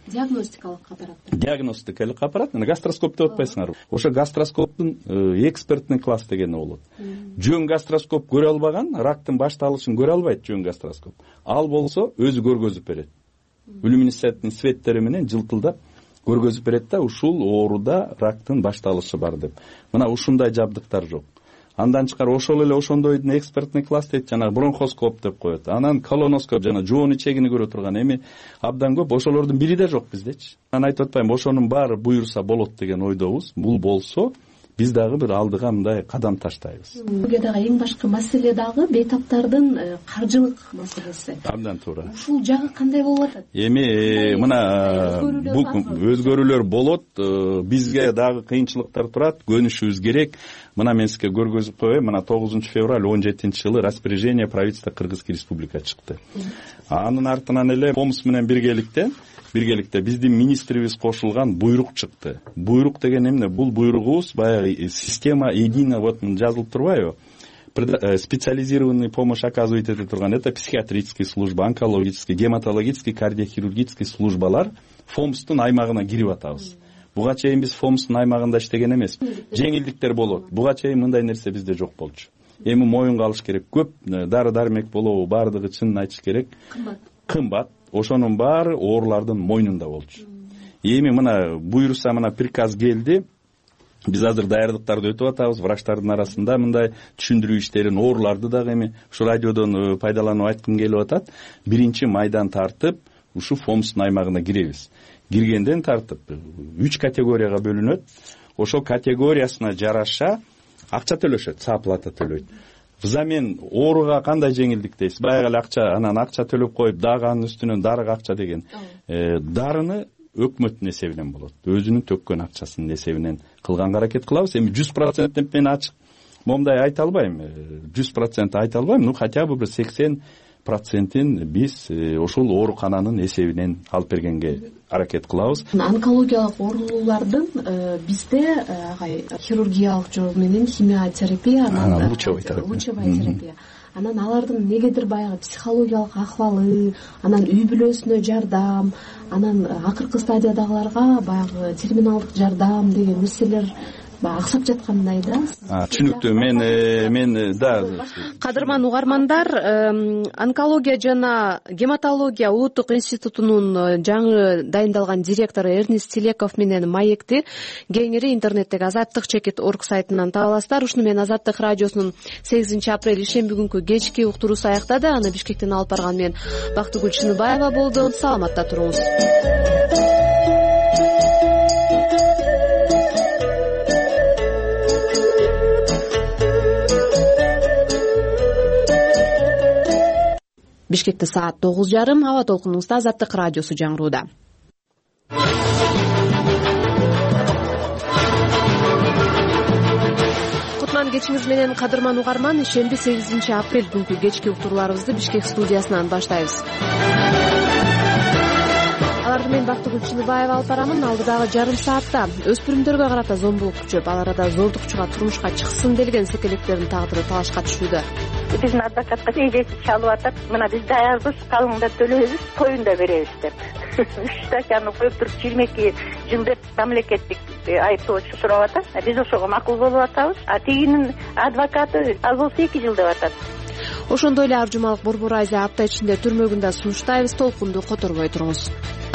Диагностикалык аппарат. Гастроскоп деп атпайсыңар. Ошо гастроскоптун экспертный класс дегени болот. Жөн гастроскоп көрө албаган, рактын башталышын көрө албайт жөн гастроскоп. Ал болсо өзү көргөзүп берет. Люминесцентный светтери менен жылтылдап көргөзүп берет да, ушул ооруда рактын башталышы бар деп. Мына ушундай жабдыктар жок. Андан чыкар ошол эле ошондойдун экспертный класс дейт, жана бронхоскоп деп коет. Анан колоноскоп, жана жоон ичегини көрө турган. Эми абдан көп, ошолордун бири да жок биздечи. Мен айтып атпаймынбы, ошонун баары буюрса болот деген ойдобуз. Бул болсо биз дагы бир алдыга мындай кадам таштайбыз. Буга дагы эң башкы маселе дагы бейтаптардын каржылык маселеси. Абдан туура. Ушул жагы кандай болуп атат? Эми мына өзгөрүүлөр болот, бизге дагы кыйынчылыктар турат, көнүшүбүз керек. Мына мен сизге көргөзүп коеюн, мына 9 февраль 17-жылы распоряжение правительства Кыргызской республика чыкты. Анын артынан эле ФОМС менен биргеликте биздин министрибиз кошулган буйрук чыкты. Буйрук деген эмне? Бул буйругубуз баягы система едино, вот жазылып турбайбы? Специализированный помощь оказывает эте турган. Это психиатрический служба, онкологический, гематологический, кардиохирургический службалар ФОМСтун аймагына кирип атабыз. Буга чейин биз ФОМСтун аймагында иштеген эмес. Жеңилдиктер болот. Буга чейин мындай нерсе бизде жок болчу. Эми моюнга алыш керек. Көп дары-дармек болобу, бардыгы чынын айтыш керек. Кымбат. Ошонун баары оорулардын мойнунда болчу. Эми мына буйруса, мына приказ келди. Биз азыр даярдыктарды өтүп атабыз. Врачтардын арасында мындай түшүндүрүү иштерин, ооруларды дагы эми ушу радиодон пайдаланып айткым келип атат. 1-майдан тартып ушу ФОМСтун аймагына киребиз. Киргенден тартып 3 категорияга бөлүнөт. ошол категориясына жараша акча төлөшөт, зарплата төлөйт. Взамен ооруга кандай жеңилдик дейсиз? Баягы эле акча, анан акча төлөп коюп, дагы анын үстүнөн дарыга акча деген. Дарыны өкмөттүн эсебинен болот. Өзүнүн төккөн акчасынын эсебинен кылганга аракет кылабыз. Эми 100% деп мен ачык момундай айта албайм. 100% айта албайм. Ну хотя бы бир 80%ин биз ошол оорукананын эсебинен алып бергенге аракет кылабыз. Онкологиялык оорулардын бизде агай хирургиялык жол менен химиотерапия, анан лучевая терапия. Анан алардын негедир баягы психологиялык акыбалы, анан үй бүлөсүнө жардам, анан акыркы стадиядагыларга баягы терминалдык жардам деген нерселер аксап жаткандай да. Түшүнүктүү. Мен да. Кадырман угармандар, онкология жана гематология улуттук институтунун жаңы дайындалган директору Эрнист Телеков менен маекти кеңири интернеттеги azattik.org сайтынан таба аласыздар. Ушуну менен Азаттык радиосунун 8-апрель ишемби күнкү кечки уктуруусу аяктады. Аны Бишкектен алып барган мен Бактыгүл Чыныбаева болду. Саламатта туруңуз. Бишкекте саат 9:30. Аба толкунубузда Азаттык радиосу жаңырууда. Кутман кечиңиз менен кадырман угарман, ишемби 8-апрель күнкү кечки уктурууларыбызды Бишкек студиясынан баштайбыз. Аларды мен Бактыгүл Чыныбаева алып барамын. Алдыдагы жарым саатта өспүрүмдөргө карата зомбулук күчөп, ал арада зордукчуга турмушка чыксын делген секелектердин тагдыры талашка түшүүдө. Биздин адвокатка эжеси чалып атат, мына биз даярбыз, калың да төлөйбүз, тоюн да беребиз деп. 3 статьяны коюп туруп 22 жыл деп мамлекеттик айыптоочу сурап атат. Биз ошого макул болуп атабыз. Тигинин адвокаты ал болсо 2 жыл деп атат. Ошондой эле Аржумалык Борбор Азия апта ичинде түрмөгүндө сунуштайбыз. Толкунду которбой туруңуз.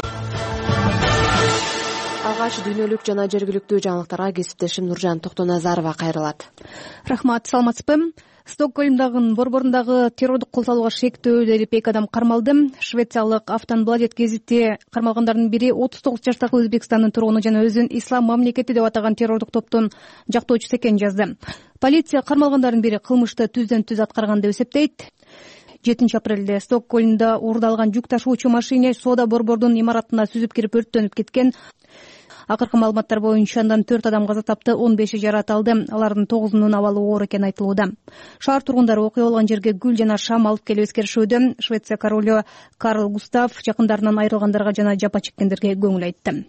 Алгач дүйнөлүк жана жергиликтүү жаңылыктарга кесиптешим Нуржан Токтоназарова кайрылат. Рахмат, саламатсызбы? Стокгольмдагы борборундагы террордук кол салууга шектөө деп 2 адам кармалды. Швециялык Aftonbladet гезити кармалгандардын бири 39 жаштагы Өзбекстандын тургуну жана өзүн ислам мамлекети деп атаган террордук топтун жактоочусу экенин жазды. Полиция кармалгандардын бири кылмышты түздөн-түз аткарган деп эсептейт. 7-апрелде Стокгольмдо уурдалган жүк ташуучу машина соода борбордун имаратына сүзүп кирип өрттөнүп кеткен. Акыркы маалыматтар боюнча андан 4 адам каза тапты, 15 жаракат алды. Алардын 9-унун абалы оор экени айтылууда. Шаар тургундары окуя болгон жерге гүл жана шам алып келип эскеришүүдө. Швеция королу Карл Густав жакындарынан айрылгандарга жана жапа чеккендерге көңүл айтты.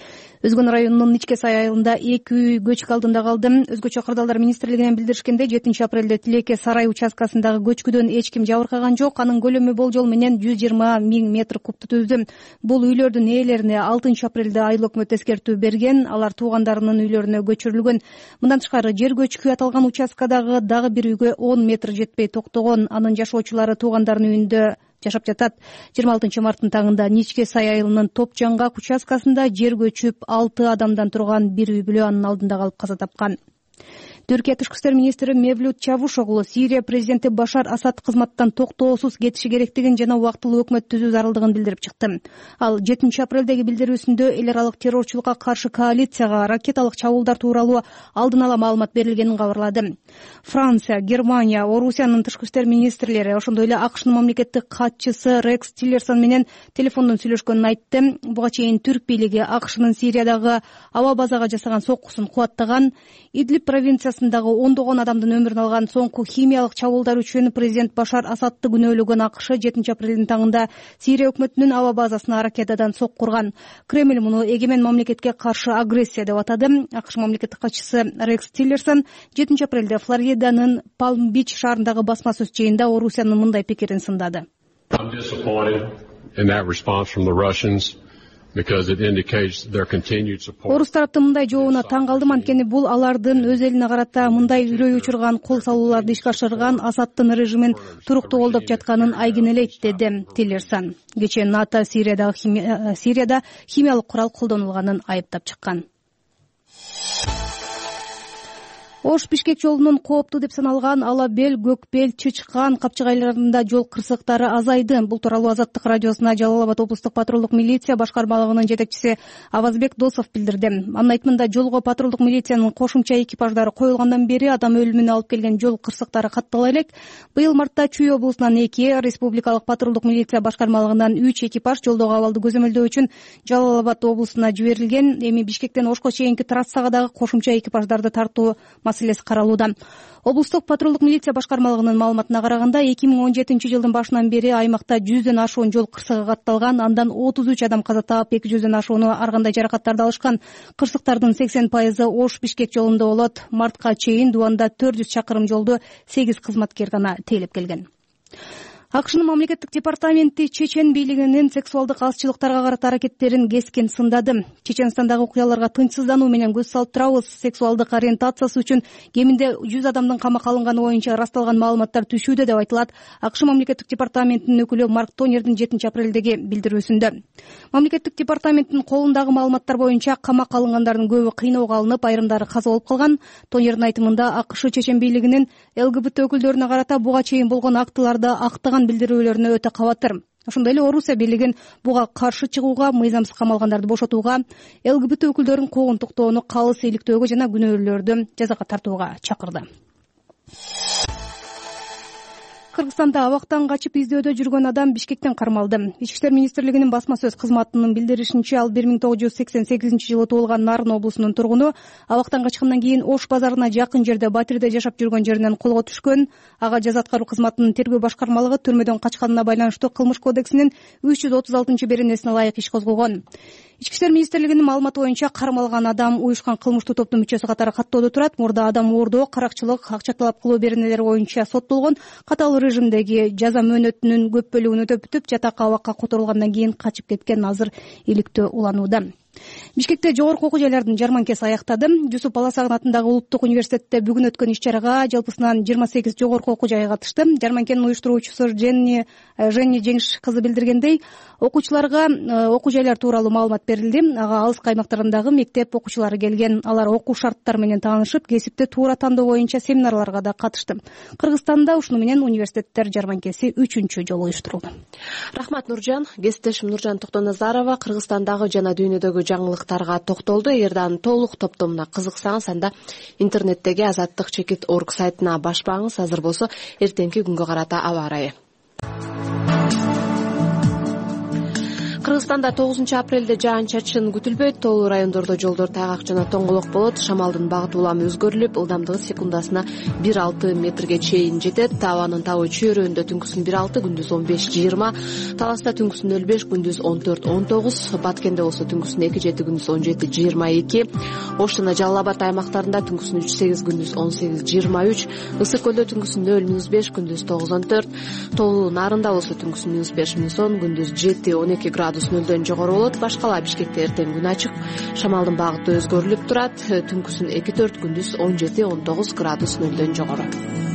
Өзгөн районунун Ичке сай айылында 2 үй көчкү алдында калды. Өзгөчө кырдаалдар министрлигинен билдиришкенде 7-апрелде Тилеке сарай участкасындагы көчкүдөн эч ким жабыркаган жок. Анын көлөмү болжол менен 120 миң метр кубту түздү. Бул үйлөрдүн ээлерине 6-апрелде айыл өкмөт эскертүү берген. Алар туугандарынын үйлөрүнө көчүрүлгөн. Мындан тышкары жер көчкү аталган участкадагы дагы бир үйгө 10 метр жетпей токтогон. Анын жашоочулары туугандарынын үйүндө жашап жатат. 26 марттын таңында Ичке сай айылынын Топ жаңгак участкасында жер көчүп 6 адамдан турган бир үй бүлө анын алдында калып каза тапкан. Түркия тышкы иштер министри Мевлют Чавушоглу Сирия президенти Башар Асад кызматтан токтоосуз кетиши керектигин жана убактылуу өкмөт түзүү зарылдыгын билдирип чыкты. Ал 7-апрелдеги билдирүүсүндө эл аралык террорчулукка каршы коалицияга ракеталык чабуулдар тууралуу алдын ала маалымат берилгенин кабарлады. Франция, Германия, Орусиянын тышкы иштер министрлери, ошондой эле АКШнын мамлекеттик катчысы Рекс Тиллерсон менен телефондон сүйлөшкөнүн айтты. Буга чейин түрк бийлиги АКШнын Сириядагы аба базага жасаган соккусун кубаттаган. Идлиб провинциясындагы ондогон адамдын өмүрүн алган соңку химиялык чабуулдар үчүн президент Башар Асадты күнөөлөгөн АКШ 7-апрелдин таңында Сирия өкмөтүнүн аба базасына ракетадан соккурган. Кремль муну эгемен мамлекетке каршы агрессия деп атады. АКШ мамлекеттик катчысы Рекс Тиллерсон 7-апрелде Флориданын Палм-Бич шаарындагы басма сөз жыйында Орусиянын мындай пикирин сындады. Орус тараптын мындай жообуна таң калдым, анткени бул алардын өз элине карата мындай үрөй учурган кол салууларды ишке ашырган Асадтын режимин туруктуу колдоп жатканын айгинелейт, деди Тиллерсон. Кечээ НАТО Сирияда химиялык курал колдонулганын айыптап чыккан. Ош Бишкек жолунун кооптуу деп саналган Ала Бел, Көкбел, Чычкан капчыгайларында жол кырсыктары азайды. Бул тууралуу Азаттык радиосуна Жалал Абад облустук патрулдук милиция башкармалыгынын жетекчиси Авазбек Досов билдирди. Анын айтымында жолго патрулдук милициянын кошумча экипаждары коюлгандан бери адам өлүмүнө алып келген жол кырсыктары каттала элек. Быйыл мартта Чүй облусунан 2, республикалык патрулдук милиция башкармалыгынан 3 экипаж жолдогу абалды көзөмөлдөө үчүн Жалал Абад облусуна жиберилген. Эми Бишкектен Ошко чейинки трассага дагы кошумча экипаждарды тартуу маселеси каралууда. Облустук патрулдук милиция башкармалыгынын маалыматына караганда 2017-жылдын башынан бери аймакта 100дөн ашуун жол кырсыгы катталган. Андан 33 адам каза таап, 200дөн ашууну ар кандай жаракаттарды алышкан. Кырсыктардын 80% Ош Бишкек жолунда болот. Мартка чейин Дуанда 400 чакырым жолду 8 кызматкер гана тейлеп келген. АКШнын мамлекеттик департаменти Чечен бийлигинин сексуалдык азчылыктарга карата аракеттерин кескин сындады. Чеченстандагы окуяларга тынчсыздануу менен көз салып турабыз. Сексуалдык ориентациясы үчүн кеминде 100 адамдын камакка алынганы боюнча расталган маалыматтар түшүүдө деп айтылат АКШ мамлекеттик департаментинин өкүлү Марк Тонердин 7-апрелдеги билдирүүсүндө. Мамлекеттик департаменттин колундагы маалыматтар боюнча камакка алынгандардын көбү кыйноого алынып, айрымдары каза болуп калган. Тонердин айтымында АКШ Чечен бийлигинин ЛГБТ өкүлдөрүнө карата буга чейин болгон актыларды актаган билдирүүлөрүнө өтө кабатыр. Ошондой эле Орусия бийлигин буга каршы чыгууга, мыйзамсыз камалгандарды бошотууга, ЛГБТ өкүлдөрүн куугунтуктоону, калыс иликтөөгө жана күнөөлүүлөрдү жазага тартууга чакырды. Кыргызстанда абактан качып издөөдө жүргөн адам Бишкектен кармалды. Ички иштер министрлигинин басма сөз кызматынын билдиришинче, ал 1988-жылы туулган Нарын облусунун тургуну. Абактан качкандан кийин Ош базарына жакын жерде Батирде жашап жүргөн жеринен колго түшкөн. Ага жаза аткаруу кызматынын тергөө башкармалыгы түрмөдөн качканына байланыштуу Кылмыш кодексинин 336-беренесине ылайык иш козгогон. Ички иштер министрлигинин маалыматы боюнча кармалган адам уюшкан кылмыштуу топтун мүчөсү катары каттоодо турат. Мурда адам оордоо, каракчылык, акча талап кылуу беренелери боюнча соттолгон. Каталуу режимдеги жаза мөөнөтүнүн көп бөлүгүн өтөп бүтүп, жатакка абакка которулгандан кийин качып кеткен. Азыр иликтөө уланууда. Бишкекте жогорку окуу жайлардын жарманкеси аяктады. Жусуп Баласагын атындагы улуттук университетте бүгүн өткөн иш-чарага жалпысынан 28 жогорку окуу жай катышты. Жарманкенин уюштуруучусу Женни Жеңиш кызы билдиргендей, окуучуларга окуу жайлар тууралуу маалымат берилди. Ага алыскы аймактарындагы мектеп окуучулары келген. Алар окуу шарттары менен таанышып, кесипти туура тандоо боюнча семинарларга да катышты. Кыргызстанда ушуну менен университеттер жарманкеси 3-жолу уюштурулду. Рахмат Нуржан. Кесиптешим Нуржан Токтоназарова Кыргызстандагы жана дүйнөдөгү жаңылыктарга токтолду. Эгерде анын толук топтомуна кызыксаңыз, анда интернеттеги azattik.org сайтына баш багыңыз. Азыр болсо эртеңки күнгө карата аба ырайы. Кыргызстанда 9-апрелде жаан-чачын күтүлбөйт. Тоолуу райондордо жолдор тайгак жана тоңголок болот. Шамалдын багыты улам өзгөрүлүп, ылдамдыгы секундасына 1,6 метрге чейин жетет. Абанын табы чөйрөндө түнкүсүн 1,6, күндүз 15-20, Таласта түнкүсүн 05, күндүз 14-19, Баткенде болсо түнкүсүн 2-7, күндүз 17-22, Ош жана Жалал Абад аймактарында түнкүсүн 3-8, күндүз 18-23, Ысык көлдө түнкүсүн 0-5, күндүз 9-14, Тоолуу Нарында болсо түнкүсүн 5-10, күндүз 7-12 градус нөлдөн жогору болот. Башкала Бишкекте эртең күн ачык, шамалдын багыты өзгөрүлүп турат. Түнкүсүн 2-4, күндүз 17-19 градус нөлдөн жогору.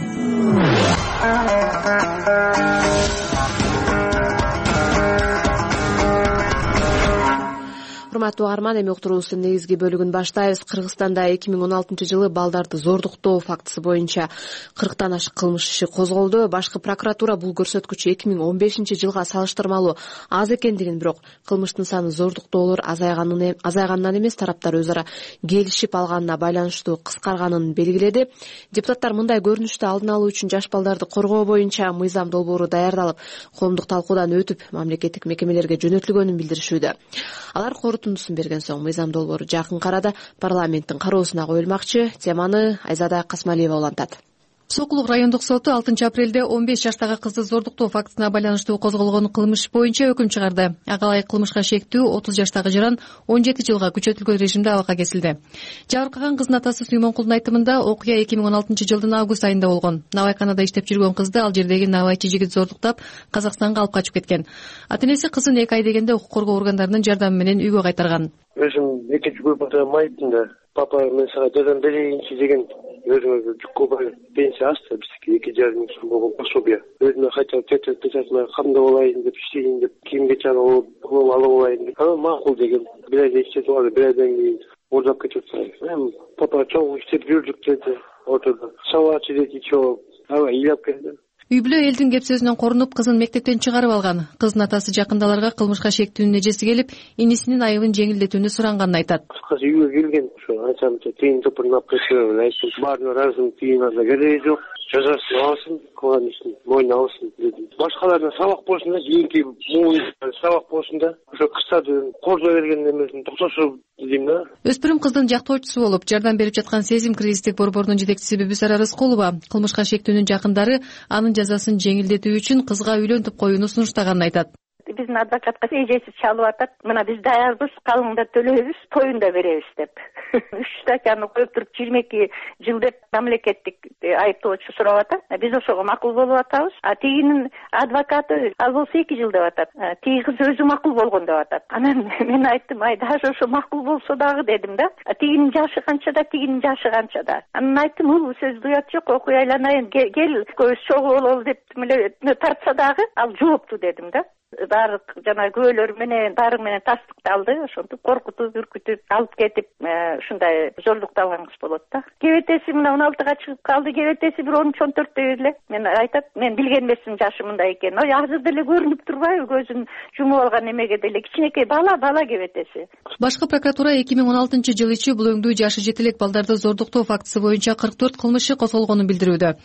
Урматтуу угарман, эми уктуруубуздун негизги бөлүгүн баштайбыз. Кыргызстанда 2016-жылы балдарды зордуктоо фактысы боюнча 40тан ашык кылмыш иши козголду. Башкы прокуратура бул көрсөткүч 2015-жылга салыштырмалуу аз экендигин, бирок кылмыштын саны зордуктоолор азайганынан эмес, тараптар өз ара келишип алганына байланыштуу кыскарганын белгиледи. Депутаттар мындай көрүнүштү алдын алуу үчүн жаш балдарды коргоо боюнча мыйзам долбоору даярдалып, коомдук талкуудан өтүп, мамлекеттик мекемелерге жөнөтүлгөнүн билдиришүүдө. Алар корутундусун берген соң мыйзам долбоору жакын арада парламенттин кароосуна коюлмакчы. Теманы Айзада Касмалиева улантат. Сокулук райондук соту 6-апрелде 15 жаштагы кызды зордуктоо фактысына байланыштуу козголгон кылмыш боюнча өкүм чыгарды. Ага ылайык кылмышка шектүү 30 жаштагы жаран 17 жылга күчөтүлгөн режимде абакка кесилди. Жабыркаган кыздын атасы Сүймөнкулдун айтымында окуя 2016-жылдын август айында болгон. Навайканада иштеп жүргөн кызды ал жердеги навайчы жигит зордуктап Казакстанга алып качып кеткен. Ата-энеси кызын 2 ай дегенде укук коргоо органдарынын жардамы менен үйгө кайтарган. Өзүм экинчи группада майыптын да. Папа мен сага жардам берейинчи деген өзүмө жүккө пенсия ачты, биздики 2,5 миң сом болгон пособие. Өзүмө кайталап печатына кандай болайын деп иштейин деп, кийимге чагып алып алайын деп. Макул деген. 1 айда иштетип алды, 1 айдан кийин ордап кетип атпайбы. Эми папа чогуу иштеп жүрдүк деди. Ортодо сабакчы деди, чогуу аба ыйлап келди. Үй бүлө элдин кеп сөзүнөн корунуп кызын мектептен чыгарып алган. Кыздын атасы жакындаларга кылмышка шектүүнүн эжеси келип, инисинин айыбын жеңилдетүүнү суранганын айтат. Кыскасы үйгө келген, ошо ачам тыйын топурун алып кетип айттым. Баарына ыраазымын, тыйын алса кереги жок. Жазасын алсын, кылган ишин мойнуна алсын дедим. Башкаларына сабак болсун да, кийинки сабак болсун да. Ошо кыздарды кордой берген эмесин токтотуп дедим да. Өспүрүм кыздын жактоочусу болуп, жардам берип жаткан Сезим кризистик борборунун жетекчиси Бүбүсара Рыскулова кылмышка шектүүнүн жакындары анын жазасын жеңилдетүү үчүн кызга үйлөнтүп коюуну сунуштаганын айтат. Биздин адвокатка эжеси чалып атат. Мына биз даярбыз, калың да төлөйбүз, тоюн да беребиз деп. 3 статьяны коюп туруп 22 жыл деп мамлекеттик айыптоочу сурап атат. Биз ошого макул болуп атабыз. Тигинин адвокаты ал болсо 2 жыл деп атат. Тиги кыз өзү макул болгон деп атат. Анан мен айттым, ай даже ошо макул болсо дагы дедим да. Тигинин жашы канча да, тигинин жашы канча да. Анан айттым, бул сөздү уят жок, окуй айланайын, кел көз чогуу бололу деп тартса дагы ал жоопту дедим да. Баары жана күбөлөр менен баары менен тастыкталды, ошентип коркутуп, үркүтүп алып кетип, ушундай зорлукталган кыз болот да. Кебетеси мына 16га чыгып калды, кебетеси бир 13-14 эле. Мен айтат, мен билген эмесмин жашы мындай экенин. Ой, азыр деле көрүнүп турбайбы, көзүн жумуп алган эмеге деле кичинекей бала кебетеси. Башкы прокуратура 2016-жыл ичи бул өңдүү жашы жете элек балдарды зордуктоо фактысы боюнча 44 кылмыш козголгонун билдирүүдө.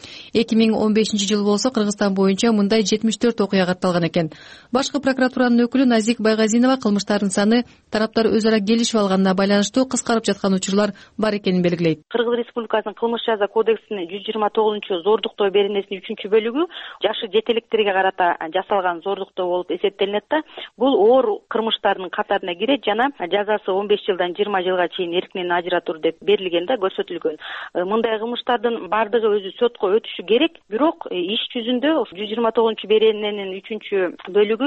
2015-жыл болсо Кыргызстан боюнча мындай 74 окуя катталган экен. Башкы прокуратуранын өкүлү Назик Байгазинова кылмыштардын саны тараптар өз ара келишип алганына байланыштуу кыскарып жаткан учурлар бар экенин белгилейт. Кыргыз Республикасынын кылмыш жаза кодексинин 129 зордуктоо беренесинин 3-бөлүгү жашы жетелектерге карата жасалган зордуктоо болуп эсептелинет да. Бул оор кылмыштардын катарына кирет жана жазасы 15 жылдан 20 жылга чейин эркинен ажыратуу деп берилген да, көрсөтүлгөн. Мындай кылмыштардын бардыгы өзү сотко өтүшү керек, бирок иш жүзүндө 129 берененин 3-бөлүгү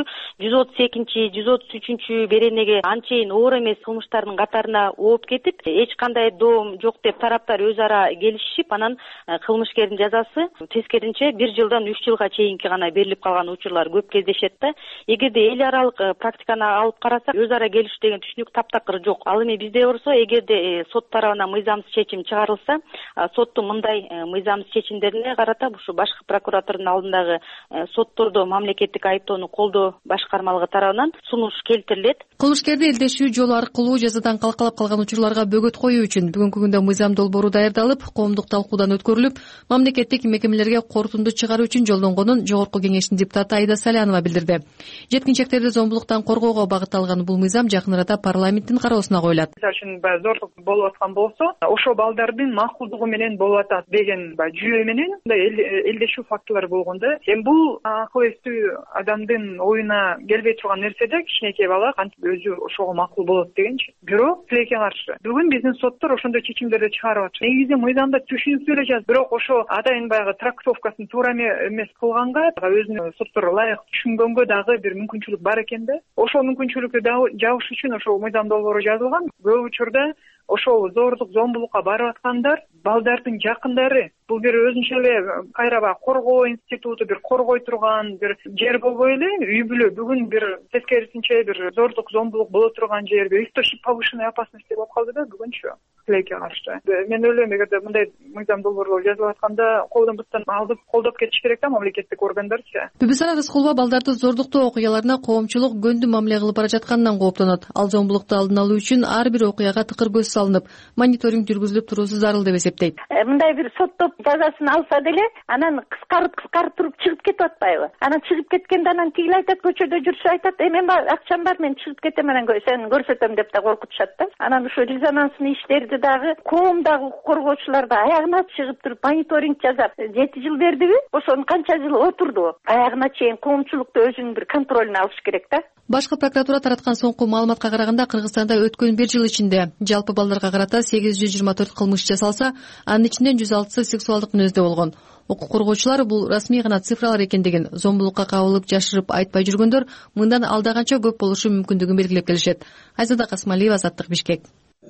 132, 133 беренеге анчейин оор эмес кылмыштардын катарына ооп кетип, эч кандай доом жок деп тараптар өз ара келишип, анан кылмышкердин жазасы тескеринче 1 жылдан 3 жылга чейинки гана берилип калган учурлар көп кездешет да. Эгерде эл аралык практиканы алып карасак, өз ара келишүү деген түшүнүк таптакыр жок. Ал эми бизде болсо, эгерде сот тарабынан мыйзамсыз чечим чыгарылса, соттун мындай мыйзамсыз чечимдерине карата ушу башкы прокуратуранын алдындагы соттордо мамлекеттик айыптоону колдоо башкармалыгы тарабынан сунуш келтирилет. Кылмышкерди элдешүү жолу аркылуу жазадан калкалап калган учурларга бөгөт коюу үчүн бүгүнкү күндө мыйзам долбоору даярдалып, коомдук талкуудан өткөрүлүп, мамлекеттик мекемелерге корутунду чыгаруу үчүн жолдонгонун Жогорку Кеңештин депутаты Айда Салянова билдирди. Жеткинчектерди зомбулуктан коргоого багытталган бул мыйзам жакын арада парламенттин кароосуна коюлат. Мисалы үчүн баягы зорлук болуп аткан болсо, ошол балдардын макулдугу менен болуп атат деген жүйө менен элдешүү фактылар болгондо, эми бул акыл эстүү адамдын оюна келбей турган нерсе да, кичинекей бала кантип өзү ошого макул болот дегенчи. Бирок тилекке каршы бүгүн биздин соттор ошондой чечимдерди чыгарып атат. Негизи мыйзамда түшүнүктүү эле жазып, бирок ошо атайын баягы трактовкасын туура эмес кылганга, өзүнүн соттор ылайык түшүнгөнгө дагы бир мүмкүнчүлүк бар экен да. Ошол мүмкүнчүлүктү жабыш үчүн ошол мыйзам долбоору жазылган. Көп учурда ошол зордук, зомбулукка барып аткандар балдардын жакындары. Бул бир өзүнчө эле кайра коргоо институту, бир коргой турган бир жер болбой эле, үй бүлө бүгүн бир тескерисинче бир зордук, зомбулук боло турган жер, источник повышенной опасности болуп калды да бүгүнчү тилекке каршы. Мен ойлойм, эгерде мындай мыйзам долбоорлор жазылып атканда колдонбостон алып колдоп кетиш керек да мамлекеттик органдарчы. Бүбүсара Рыскулова балдарды зордуктоо окуяларына коомчулук көндү мамиле кылып бара жатканынан кооптонот. Ал зомбулукту алдын алуу үчүн ар бир окуяга тыкыр көз салынып, мониторинг жүргүзүлүп туруусу зарыл деп эсептейт. Мындай бир соттоп жазасын алса деле, анан кыскарып туруп чыгып кетип атпайбы? Анан чыгып кеткенде анан тигил айтат, көчөдө жүрсө айтат, мен акчам бар, мен чыгып кетем, анан сени көрсөтөм деп да коркутушат да. Анан ушул резонанстын иштерди дагы коомдагы коргоочулар да аягына чыгып туруп мониторинг жасап, 7 жыл бердиби? Ошонун канча жыл отурду? Аягына чейин коомчулукту өзүнүн бир контролуна алыш керек да. Башкы прокуратура тараткан соңку маалыматка караганда, Кыргызстанда өткөн 1 жыл ичинде жалпы балдарга карата 824 кылмыш жасалса, анын ичинен 106сы сексуалдык мүнөздө болгон. Укук коргоочулар бул расмий гана цифралар экендигин, зомбулукка кабылып жашырып айтпай жүргөндөр мындан алда канча көп болушу мүмкүндүгүн белгилеп келишет. Айзада Касмалиева, Азаттык, Бишкек.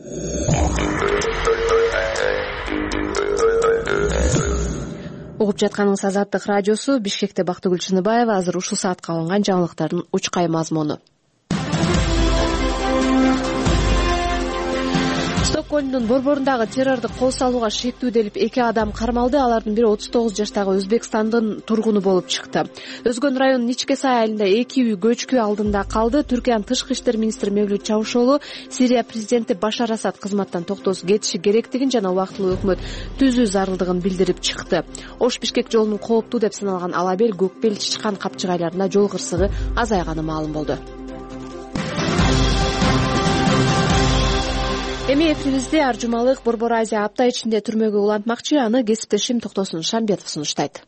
Угуп жатканыңыз Азаттык радиосу. Бишкекте Бактыгүл Чыныбаева. Азыр ушул саатка алынган жаңылыктардын учкай мазмуну. Стокгольмдун борборундагы террорду кол салууга шектүүделип 2 адам кармалды. Алардын бири 39 жаштагы Өзбекстандын тургуну болуп чыкты. Өзгөн районунун Ичке Сай айылында 2 үй көчкү алдында калды. Түркиянын тышкы иштер министри Мевлют Чавушоğlu Сирия президенти Башар Асад кызматтан токтосу кетиши керектигин жана убактылуу өкмөт түзүү зарылдыгын билдирип чыкты. Ош-Бишкек жолунун кооптуу деп саналган Алабел, Көкбел, Чычкан капчыгайларында жол кырсыгы азайганы маалым болду. Эми эфирибизде ар жумалык Борбор Азия апта ичинде түрмөгө улантмакчы, аны кесиптешим Токтосун Шамбетов сунуштайт.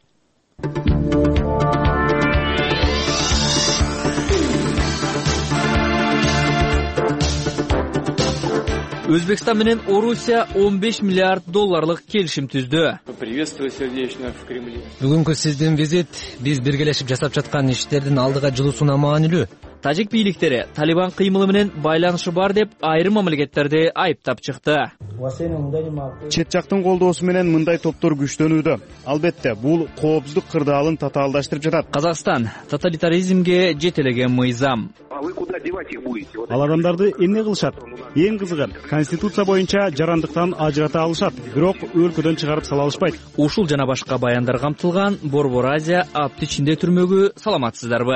Өзбекстан менен Орусия 15 миллиард долларлык келишим түздү. Приветствую сердечно в Кремле. Бүгүнкү сиздин визит биз биргелешип жасап жаткан иштердин алдыга жылуусуна маанилүү. Тажик бийликтери Талибан кыймылы менен байланышы бар деп айрым мамлекеттерди айыптап чыкты. Чет жактын колдоосу менен мындай топтор күчтөнүүдө. Албетте, бул коопсуздук кырдаалын татаалдаштырып жатат. Казакстан тоталитаризмге жетелеген мыйзам. Ал адамдарды эмне кылышат? Эң кызыгы, конституция боюнча жарандыктан ажырата алышат, бирок өлкөдөн чыгарып сала алышпайт. Ушул жана башка баяндар камтылган Борбор Азия апта ичинде түрмөгү саламатсыздарбы?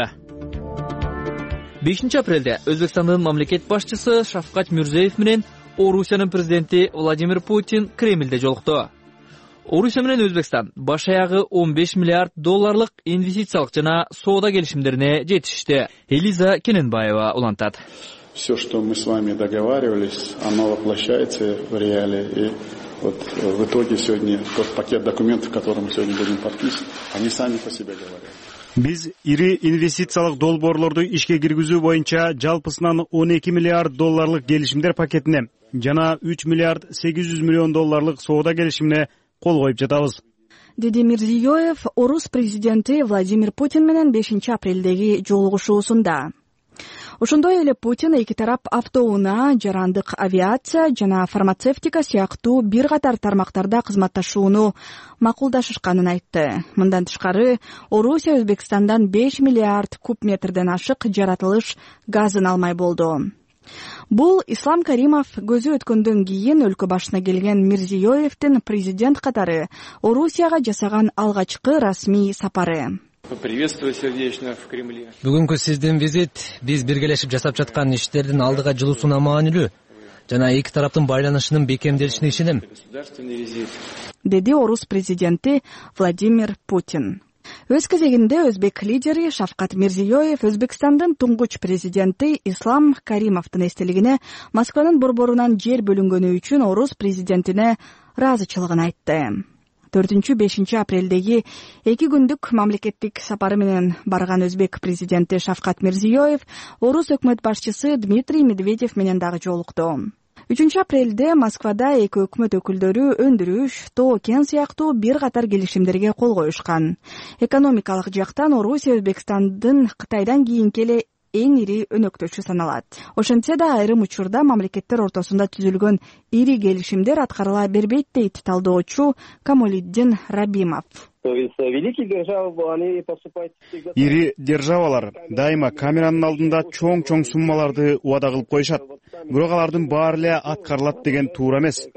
5 апрелде Өзбекстандын мамлекет башчысы Шавкат Мирзиёев менен Орусиянын президенти Владимир Путин Кремлде жолукту. Орусия менен Өзбекстан баш аягы 15 миллиард долларлык инвестициялык жана соода келишимдерине жетишти. Элиза Кененбаева улантат. Все, что мы с вами договаривались, оно воплощается в реалии. И вот в итоге сегодня тот пакет документов, который мы сегодня будем подписывать, они сами по себе говорят. Биз ири инвестициялык долбоорлорду ишке киргизүү боюнча жалпысынан 12 миллиард долларлык келишимдер пакетине жана 3 миллиард 800 миллион долларлык соода келишимине кол коюп жатабыз. Деди Мирзиёев Орус президенти Владимир Путин менен 5 апрелдеги жолугушуусунда. Ошондой эле Путин эки тарап автоунаа, жарандык авиация жана фармацевтика сыяктуу бир катар тармактарда кызматташууну макулдашышканын айтты. Мындан тышкары, Орусия Өзбекстандан 5 миллиард куб метрден ашык жаратылыш газын алмай болду. Бул Ислам Каримов көзү өткөндөн кийин өлкө башына келген Мирзиёевдин президент катары Орусияга жасаган алгачкы расмий сапары. Приветствую сердечно в Кремле. Бүгүнкү сиздин визит биз биргелешип жасап жаткан иштердин алдыга жылуусуна маанилүү жана эки тараптын байланышынын бекемделишине ишенем, деди Орус президенти Владимир Путин. Өз кезегинде өзбек лидери Шавкат Мирзиёев Өзбекстандын туңгуч президенти Ислам Каримовдун эстелигине Москванын борборунан жер бөлүнгөнү үчүн Орус президентине ыраазычылыгын айтты. 4-5 апрелдеги 2 күндүк мамлекеттик сапары менен барган өзбек президенти Шавкат Мирзиёев Орус өкмөт башчысы Дмитрий Медведев менен дагы жолукту. 3 апрелде Москвада эки өкмөт өкүлдөрү өндүрүш, тоо кен сыяктуу бир катар келишимдерге кол коюшкан. Экономикалык жактан Орусия Өзбекстандын Кытайдан кийинки эле эң ири өнөктөшү саналат. Ошентсе да айрым учурда мамлекеттер ортосунда түзүлгөн ири келишимдер аткарыла бербейт дейт талдоочу Камолиддин Рабимов. Ири державалар дайыма камеранын алдында чоң суммаларды убада кылып коюшат. Бирок алардын баары эле аткарылат деген туура эмес.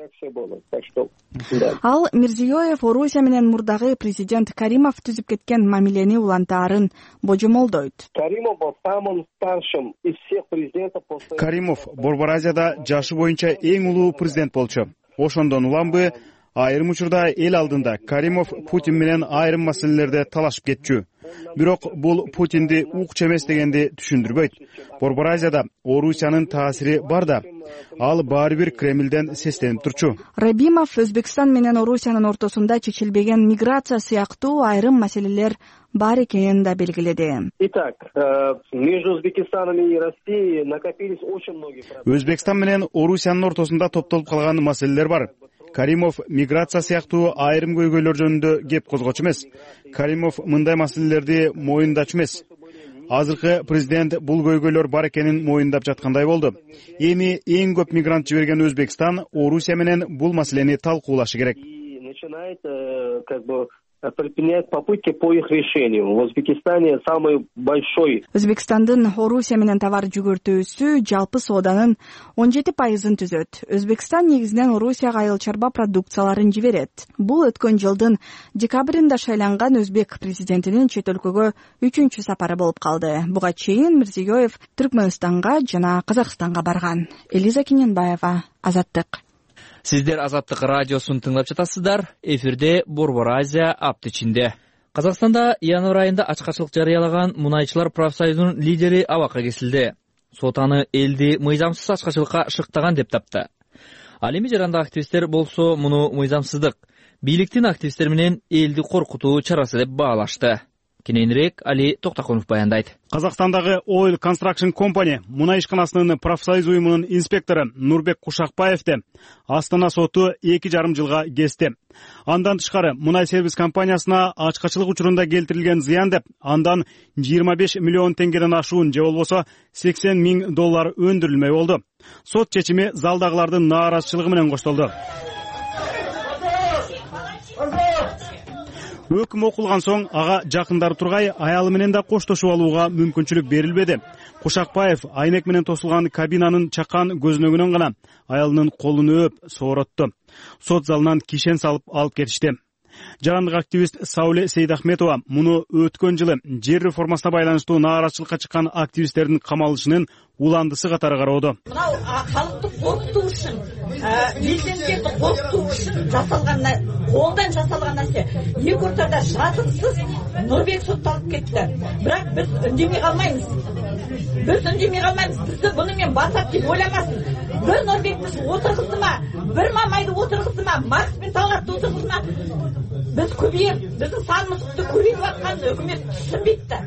Ал Мирзиёев Орусия менен мурдагы президент Каримов түзүп кеткен мамилени улантаарын божомолдойт. Каримов Борбор Азияда жашы боюнча эң улуу президент болчу. Ошондон уламбы айрым учурда эл алдында Каримов Путин менен айрым маселелерде талашып кетчү. Бирок бул Путинди укчу эмес дегенди түшүндүрбөйт. Борбор Азияда Орусиянын таасири бар да, ал баары бир Кремлден сестенип турчу. Рабимов Өзбекстан менен Орусиянын ортосунда чечилбеген миграция сыяктуу айрым маселелер бар экенин да белгиледи. Итак, между Узбекистаном и Россией накопились очень многие проблемы. Өзбекстан менен Орусиянын ортосунда топтолуп калган маселелер бар. Каримов миграция сыяктуу айрым көйгөйлөр жөнүндө кеп козгочу эмес. Каримов мындай маселелерди моюндачу эмес. Азыркы президент бул көйгөйлөр бар экенин моюндап жаткандай болду. Эми эң көп мигрант жиберген Өзбекстан Орусия менен бул маселени талкуулашы керек. Начинает предпринять попытки по их решению. В Узбекистане самый большой. Өзбекстандын Орусия менен товар жүгөртүүсү жалпы сооданын 17% түзөт. Өзбекстан негизинен Орусияга айыл чарба продукцияларын жиберет. Бул өткөн жылдын декабрында шайланган өзбек президентинин чет өлкөгө 3-чү сапары болуп калды. Буга чейин Мирзиёев Түркмөнстанга жана Казакстанга барган. Элиза Кененбаева, Азаттык. Сиздер Азаттык радиосун тыңлап жатасыздар. Эфирде Борбор Азия аптычинде. Казакстанда январь айында ачкачылык жарыялаган мунайчылар профсоюзунун лидери абакка кесилди. Сот аны элди мыйзамсыз ачкачылыкка шыктаган деп тапты. Ал эми жарандагы активисттер болсо муну мыйзамсыздык, бийликтин активисттер менен элди коркутуу чарасы деп баалашты. Кененирээк Али Токтакунов баяндайт. Казакстандагы Oil Construction Company мунай ишканасынын профсоюз уюмунун инспектору Нурбек Кушакбаевди Астана соту 2,5 жылга кести. Андан тышкары мунай сервис компаниясына ачкачылык учурунда келтирилген зыян деп андан 25 миллион теңгеден ашуун же болбосо $80 миң өндүрүлмөй болду. Сот чечими залдагылардын нааразычылыгы менен коштолду. Өкүм окулган соң ага жакындары тургай аялы менен да коштошуп алууга мүмкүнчүлүк берилбеди. Кушакбаев айнек менен тосулган кабинанын чакан көзүнөгүнөн гана аялынын колун өөп сооротту. Сот залынан кишен салып алып кетишти. Жарандык активист Сауле Сейдахметова муну өткөн жылы жер реформасына байланыштуу нааразычылыкка чыккан активисттердин камалышынын уландысы катары кароодо. Мынау халыкты коркутуу үчүн, президентти коркутуу үчүн жасалган, колдон жасалган нерсе. Эки ортада жатыксыз Нурбек сотталып кетти. Бирок биз үндемей калмайбыз. Бизди буну мен басат деп ойламасын. Бир Нурбекти отургуздума, бир Мамайды отургуздума, Маркс мен Талгатты отургуздума. Biz көбейіп, біздің санымызды көбейіп атқан өкімет түсінбейді да.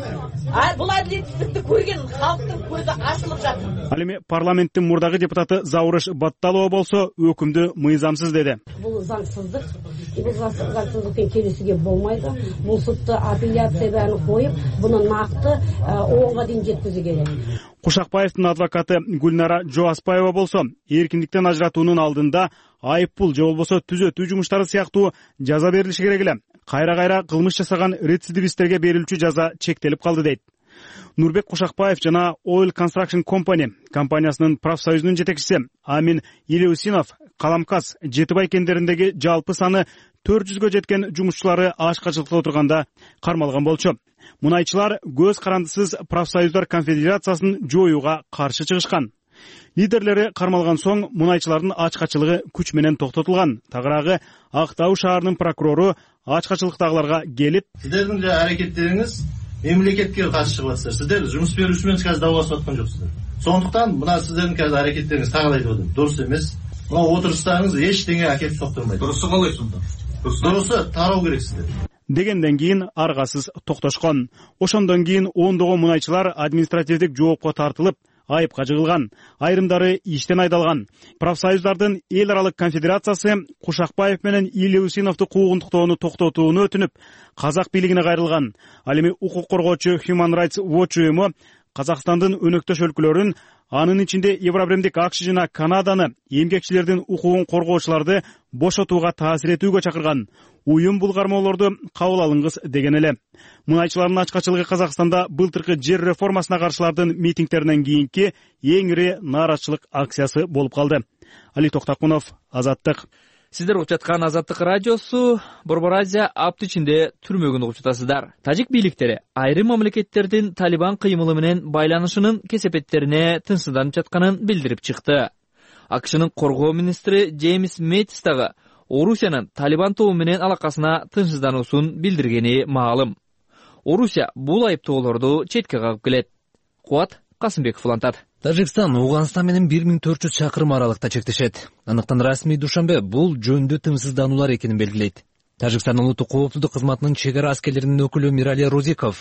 Бұл әділетсіздікті көрген халықтың көзі ашылып жатыр. Ал эми парламенттин мурдагы депутаты Заурыш Батталова болсо өкүмдү мыйзамсыз деди. Бұл заңсыздық, бұл заңсыздықпен келісуге болмайды. Бұл сотты апелляция бәрін қойып, бұны нақты оңға дейін жеткізу керек. Кушакбаевдин адвокаты Гүлнара Жоаспаева болсо эркиндиктен ажыратуунун алдында айыппул же болбосо түзөтүү жумуштары сыяктуу жаза берилиши керек эле. Кайра кылмыш жасаган рецидивисттерге берилчү жаза чектелип калды дейт. Нурбек Кушакбаев жана Oil Construction Company компаниясынын профсоюзунун жетекчиси Амин Илеусинов Каламкас Жетибай кендериндеги жалпы саны 400гө жеткен жумушчулары ачкачылыкта отурганда кармалган болчу. Мунайчылар көз карандысыз профсоюздар конфедерациясын жоюуга каршы чыгышкан. Лидерлери кармалган соң мунайчылардын ачкачылыгы күч менен токтотулган. Тагыраагы Актау шаарынын прокурору ачкачылыктагыларга келип, сиздердин аракеттериңиз мемлекетке каршы чыгып атсыздар. Сиздер жумуш берүүчү менен казір даулашып аткан жоксуздар. Сондуктан мына сиздердин казір аракеттериңиз тагы айтып атам. Дурус эмес. Мына отуруштарыңыз эчтеңе акелип соктурмайт. Дурусу калай сонда? Дурусу тароо керек сиздер. Дегенден кийин аргасыз токтошкон. Ошондон кийин ондогон мунайчылар административдик жоопко тартылып, айыпка жыгылган. Айрымдары иштен айдалган. Профсоюздардын эл аралык конфедерациясы Кушакбаев менен Илеусиновду куугунтуктоону токтотууну өтүнүп, казак бийлигине кайрылган. Ал эми укук коргоочу Human Rights Watch уюму Казакстандын өнөктөш өлкөлөрүн, анын ичинде Евробиримдик АКШ жана Канаданы эмгекчилердин укугун коргоочуларды бошотууга таасир этүүгө чакырган. Уюм бул кармоолорду кабыл алыңыз деген эле. Мунайчылардын ачкачылыгы Казакстанда былтыркы жер реформасына каршылардын митингтеринен кийинки эң ири нааразычылык акциясы болуп калды. Али Токтакунов, Азаттык. Сиздер угуп жаткан Азаттык радиосу Борбор Азия аптычинде түрмөгүн угуп жатасыздар. Тажик бийликтери айрым мамлекеттердин Талибан кыймылы менен байланышынын кесепеттерине тынчсызданып жатканын билдирип чыкты. АКШнын коргоо министри Джеймс Мэттис дагы Орусиянын Талибан тобу менен алакасына тынчсыздануусун билдиргени маалым. Орусия бул айыптоолорду четке кагып келет. Кубат Касымбеков улантат. Тажикстан Уганстан менен 1400 чакырым аралыкта чектешет. Анықтан расмий Душанбе бул жөндүү тынчсыздануулар экенин белгилейт. Тажикстан улуттук коопсуздук кызматынын чек ара аскерлеринин өкүлү Мирали Розиков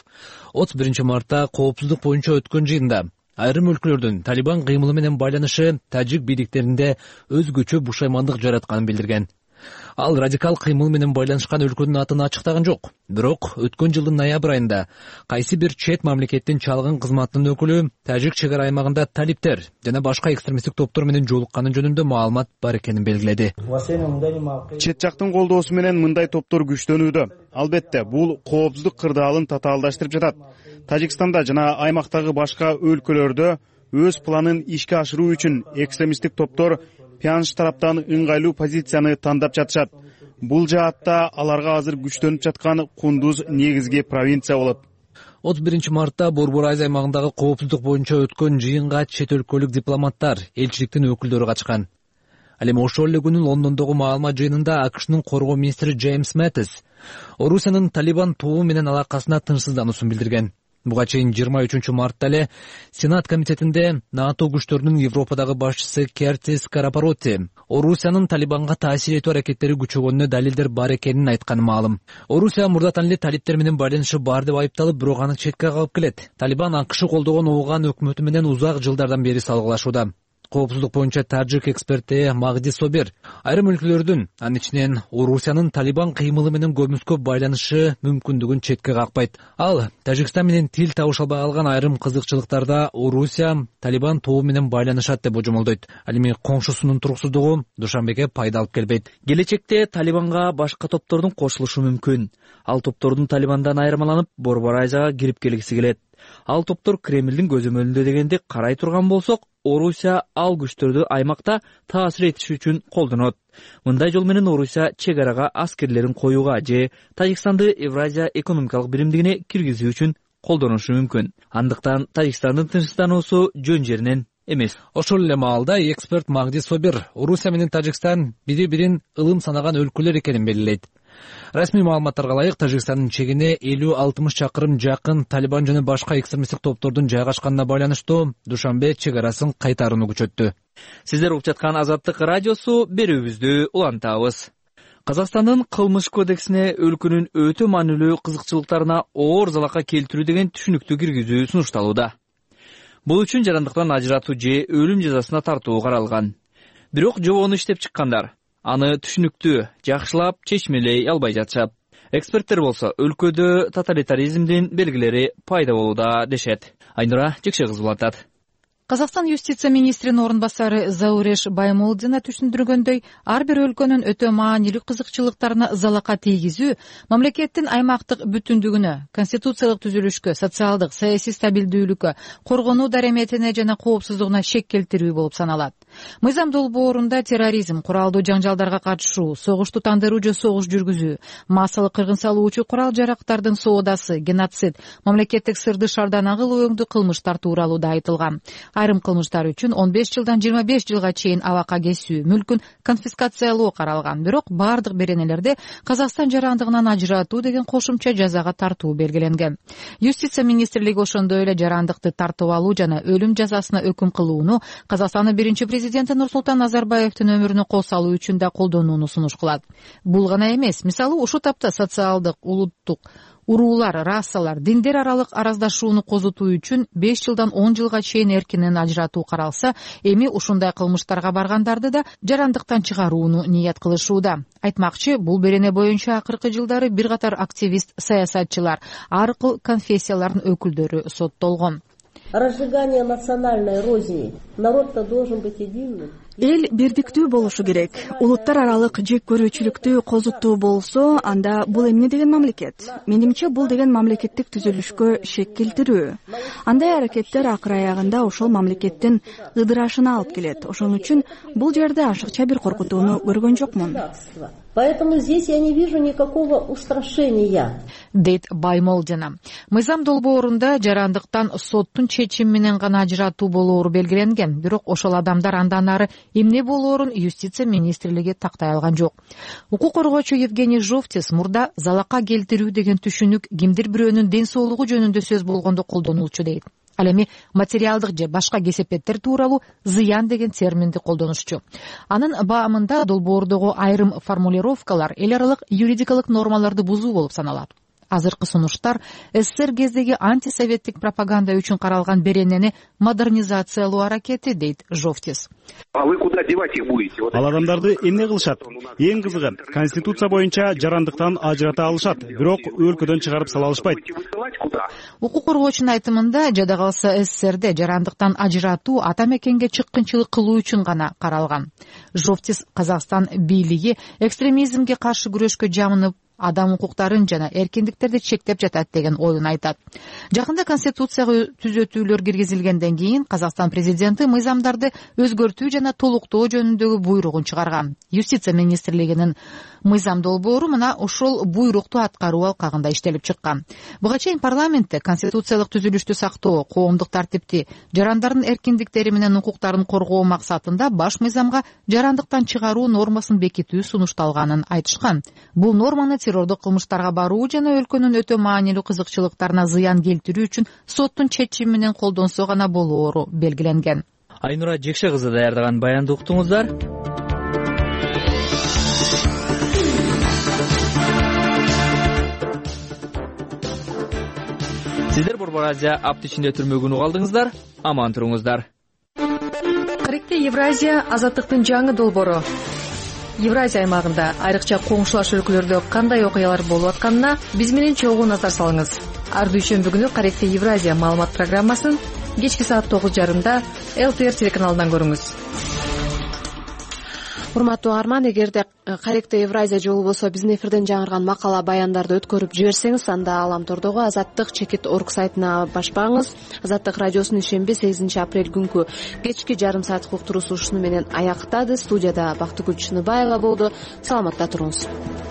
31 мартта коопсуздук боюнча өткөн жыйында айрым өлкөлөрдүн Талибан кыймылы менен байланышы тажик бийликтеринде өзгөчө бушаймандык жаратканын билдирген. Ал радикал кыймыл менен байланышкан өлкөнүн атын ачыктаган жок. Бирок өткөн жылдын ноябрь айында кайсы бир чет мамлекеттин чалгын кызматынын өкүлү Тажик чек ара аймагында талиптер жана башка экстремисттик топтор менен жолукканы жөнүндө маалымат бар экенин белгиледи. Чет жактын колдоосу менен мындай топтор күчтөнүүдө. Албетте, бул коопсуздук кырдаалын татаалдаштырып жатат. Тажикстанда жана аймактагы башка өлкөлөрдө өз планын ишке ашыруу үчүн экстремисттик топтор Пянш тараптан ыңгайлуу позицияны тандап жатышат. Бул жаатта аларга азыр күчтөнүп жаткан Кундуз негизги провинция болот. 31 мартта Борбор аймагындагы коопсуздук боюнча өткөн жыйынга чет өлкөлүк дипломаттар, элчиликтин өкүлдөрү катышкан. Ал эми ошол эле күнү Лондондогу маалымат жыйынында АКШнын коргоо министри Джеймс Мэттис Орусиянын Талибан тобу менен алакасына тынчсыздануусун билдирген. Буга чейин 23 мартта эле Сенат комитетинде НАТО күчтөрүнүн Европадагы башчысы Кертис Карапаротти Орусиянын Талибанга таасир этүү аракеттери күчөгөнүнө далилдер бар экенин айтканы маалым. Орусия мурдатан эле талиптер менен байланышы бар деп айыпталып, бирок аны четке кагып келет. Талибан АКШ колдогон Ооган өкмөтү менен узак жылдардан бери салгылашууда. Коопсуздук боюнча тажик эксперти Магди Собир айрым өлкөлөрдүн, анын ичинен Орусиянын Талибан кыймылы менен көбүнчө байланышы мүмкүндүгүн четке какпайт. Ал Тажикстан менен тил табыша албай калган айрым кызыкчылыктарда Орусия Талибан тобу менен байланышат деп божомолдойт. Ал эми коңшусунун туруксуздугу Душанбеге пайда алып келбейт. Келечекте Талибанга башка топтордун кошулушу мүмкүн. Ал топтордун Талибандан айырмаланып, Борбор Азияга кирип келгиси келет. Ал топтор Кремлдин көзөмөлүндө дегенди карай турган болсок, Орусия ал күчтөрдү аймакта таасир этиш үчүн колдонот. Мындай жол менен Орусия чек арага аскерлерин коюуга же Тажикстанды Евразия экономикалык биримдигине киргизүү үчүн колдонушу мүмкүн. Андыктан Тажикстандын тынчсыздануусу жөн жеринен эмес. Ошол эле маалда эксперт Магди Собир Орусия менен Тажикстан бири-бирин ылым санаган өлкөлөр экенин белгилейт. Расмий маалыматтарга ылайык, Тажикстандын чегине 50-60 чакырым жакын Талибан жана башка экстремисттик топтордун жайгашканына байланыштуу Душанбе чек арасын кайтарууну күчөттү. Сиздер угуп жаткан Азаттык радиосу, берүүбүздү улантабыз. Казакстандын кылмыш кодексине өлкөнүн өтө маанилүү кызыкчылыктарына оор залака келтирүү деген түшүнүктү киргизүү сунушталууда. Бул үчүн жарандыктан ажыратуу же өлүм жазасына тартуу каралган. Бирок жобону иштеп чыккандар аны түшүнүктүү, жакшылап чечмелей албай жатышат. Эксперттер болсо өлкөдө тоталитаризмдин белгилери пайда болууда дешет. Айнура Жекше кызы улантат. Казакстан юстиция министринин орун басары Зауреш Баймолдина түшүндүргөндөй, ар бир өлкөнүн өтө маанилүү кызыкчылыктарына залака тийгизүү мамлекеттин аймактык бүтүндүгүнө, конституциялык түзүлүшкө, социалдык, саясий стабилдүүлүккө, коргонуу дареметине жана коопсуздугуна шек келтирүү болуп саналат. Мыйзам долбоорунда терроризм, куралдуу жаңжалдарга катышуу, согуш тутандыруу же согуш жүргүзүү, массалык кыргын салуучу курал-жарактардын соодасы, геноцид, мамлекеттик сырды шаардан агылууңдуу кылмыштар тууралуу да айтылган. Айрым кылмыштар үчүн 15 жылдан 25 жылга чейин абакка кесүү, мүлкүн конфискациялоо каралган. Бирок бардык беренелерде Казакстан жарандыгынан ажыратуу деген кошумча жазага тартуу белгиленген. Юстиция министрлиги ошондой эле жарандыкты тартып алуу жана өлүм жазасына өкүм кылууну Казакстандын биринчи президенти Нурсултан Назарбаевдин өмүрүнө кол салуу үчүн да колдонууну сунуш кылат. Бул гана эмес, мисалы ушул тапта социалдык, улуттук, уруулар, расалар, диндер аралык араздашууну козутуу үчүн 5 жылдан 10 жылга чейин эркинен ажыратуу каралса, эми ушундай кылмыштарга баргандарды да жарандыктан чыгарууну ният кылышууда. Айтмакчы, бул берене боюнча акыркы жылдары бир катар активист, саясатчылар, ар кыл конфессиялардын өкүлдөрү соттолгон. Разжигание национальной розни. Народ-то должен быть единым. Эл бирдиктүү болушу керек. Улуттар аралык жек көрүүчүлүктү козутуу болсо, анда бул эмне деген мамлекет? Менимче бул деген мамлекеттик түзүлүшкө шек келтирүү. Андай аракеттер акыр аягында ошол мамлекеттин ыдырашына алып келет. Ошон үчүн бул жерде ашыкча бир коркутууну көргөн жокмун. Поэтому здесь я не вижу никакого устрашения. Дейт Баймолдина. Мыйзам долбоорунда жарандыктан соттун чечими менен гана ажыратуу болоору белгиленген. Бирок ошол адамдар андан ары эмне болоорун юстиция министрлиги тактай алган жок. Укук коргоочу Евгений Жовтис мурда залака келтирүү деген түшүнүк кимдир бирөөнүн ден соолугу жөнүндө сөз болгондо колдонулчу дейт. Ал эми материалдык же башка кесепеттер тууралуу зыян деген терминди колдонушчу. Анын баамында долбоордогу айрым формулировкалар эл аралык юридикалык нормаларды бузуу болуп саналат. азыркы сунуштар СССР кездеги антисоветтик пропаганда үчүн каралган беренени модернизациялоо аракети, дейт Жовтис. А вы куда девать их будете? Ал адамдарды эмне кылышат? Эң кызыгы, конституция боюнча жарандыктан ажырата алышат, бирок өлкөдөн чыгарып сала алышпайт. Укук коргоочунун айтымында, жада калса СССРде жарандыктан ажыратуу ата мекенге чыккынчылык кылуу үчүн гана каралган. Жовтис Казакстан бийлиги экстремизмге каршы күрөшкө жамынып, адам укуктарын жана эркиндиктерди чектеп жатат деген оюн айтат. Жакында Конституцияга түзөтүүлөр киргизилгенден кийин Казакстан президенти мыйзамдарды өзгөртүү жана толуктоо жөнүндөгү буйругун чыгарган. Юстиция министрлигинин мыйзам долбоору мына ошол буйрукту аткаруу алкагында иштелип чыккан. Буга чейин парламентте конституциялык түзүлүштү сактоо, коомдук тартипти, жарандардын эркиндиктери менен укуктарын коргоо максатында баш мыйзамга жарандыктан чыгаруу нормасын бекитүү сунушталганын айтышкан. Бул норманы террордук кылмыштарга баруу жана өлкөнүн өтө маанилүү кызыкчылыктарына зыян келтирүү үчүн соттун чечими менен колдонсо гана болоору белгиленген. Айнура Жекше кызы даярдаган баянды уктуңуздар. Сиздер Борбор Азия апты ичинде түрмөгүн угалдыңыздар. Аман туруңуздар. Каректе Евразия азаттыктын жаңы долбоору. Евразия аймагында айрыкча коңшулаш өлкөлөрдө кандай окуялар болуп атканына биз менен чогуу назар салыңыз. Ар дүйшөмбү күнү Каректе Евразия маалымат программасын кечки саат 9:30 ЛТР телеканалынан көрүңүз. Урматтуу Арман, эгерде Каректе Евразия жолу болсо биздин эфирден жаңырган макала баяндарды өткөрүп жиберсеңиз, анда Аламтордогу Азаттык /чекит.org сайтына башпаңыз. Азаттык радиосунун шемби 8 апрель күнкү кечки жарым сааттык уктуруусу ушуну менен аяктады. Студияда Бактыгүл Чыныбаева болду. Саламатта туруңуз.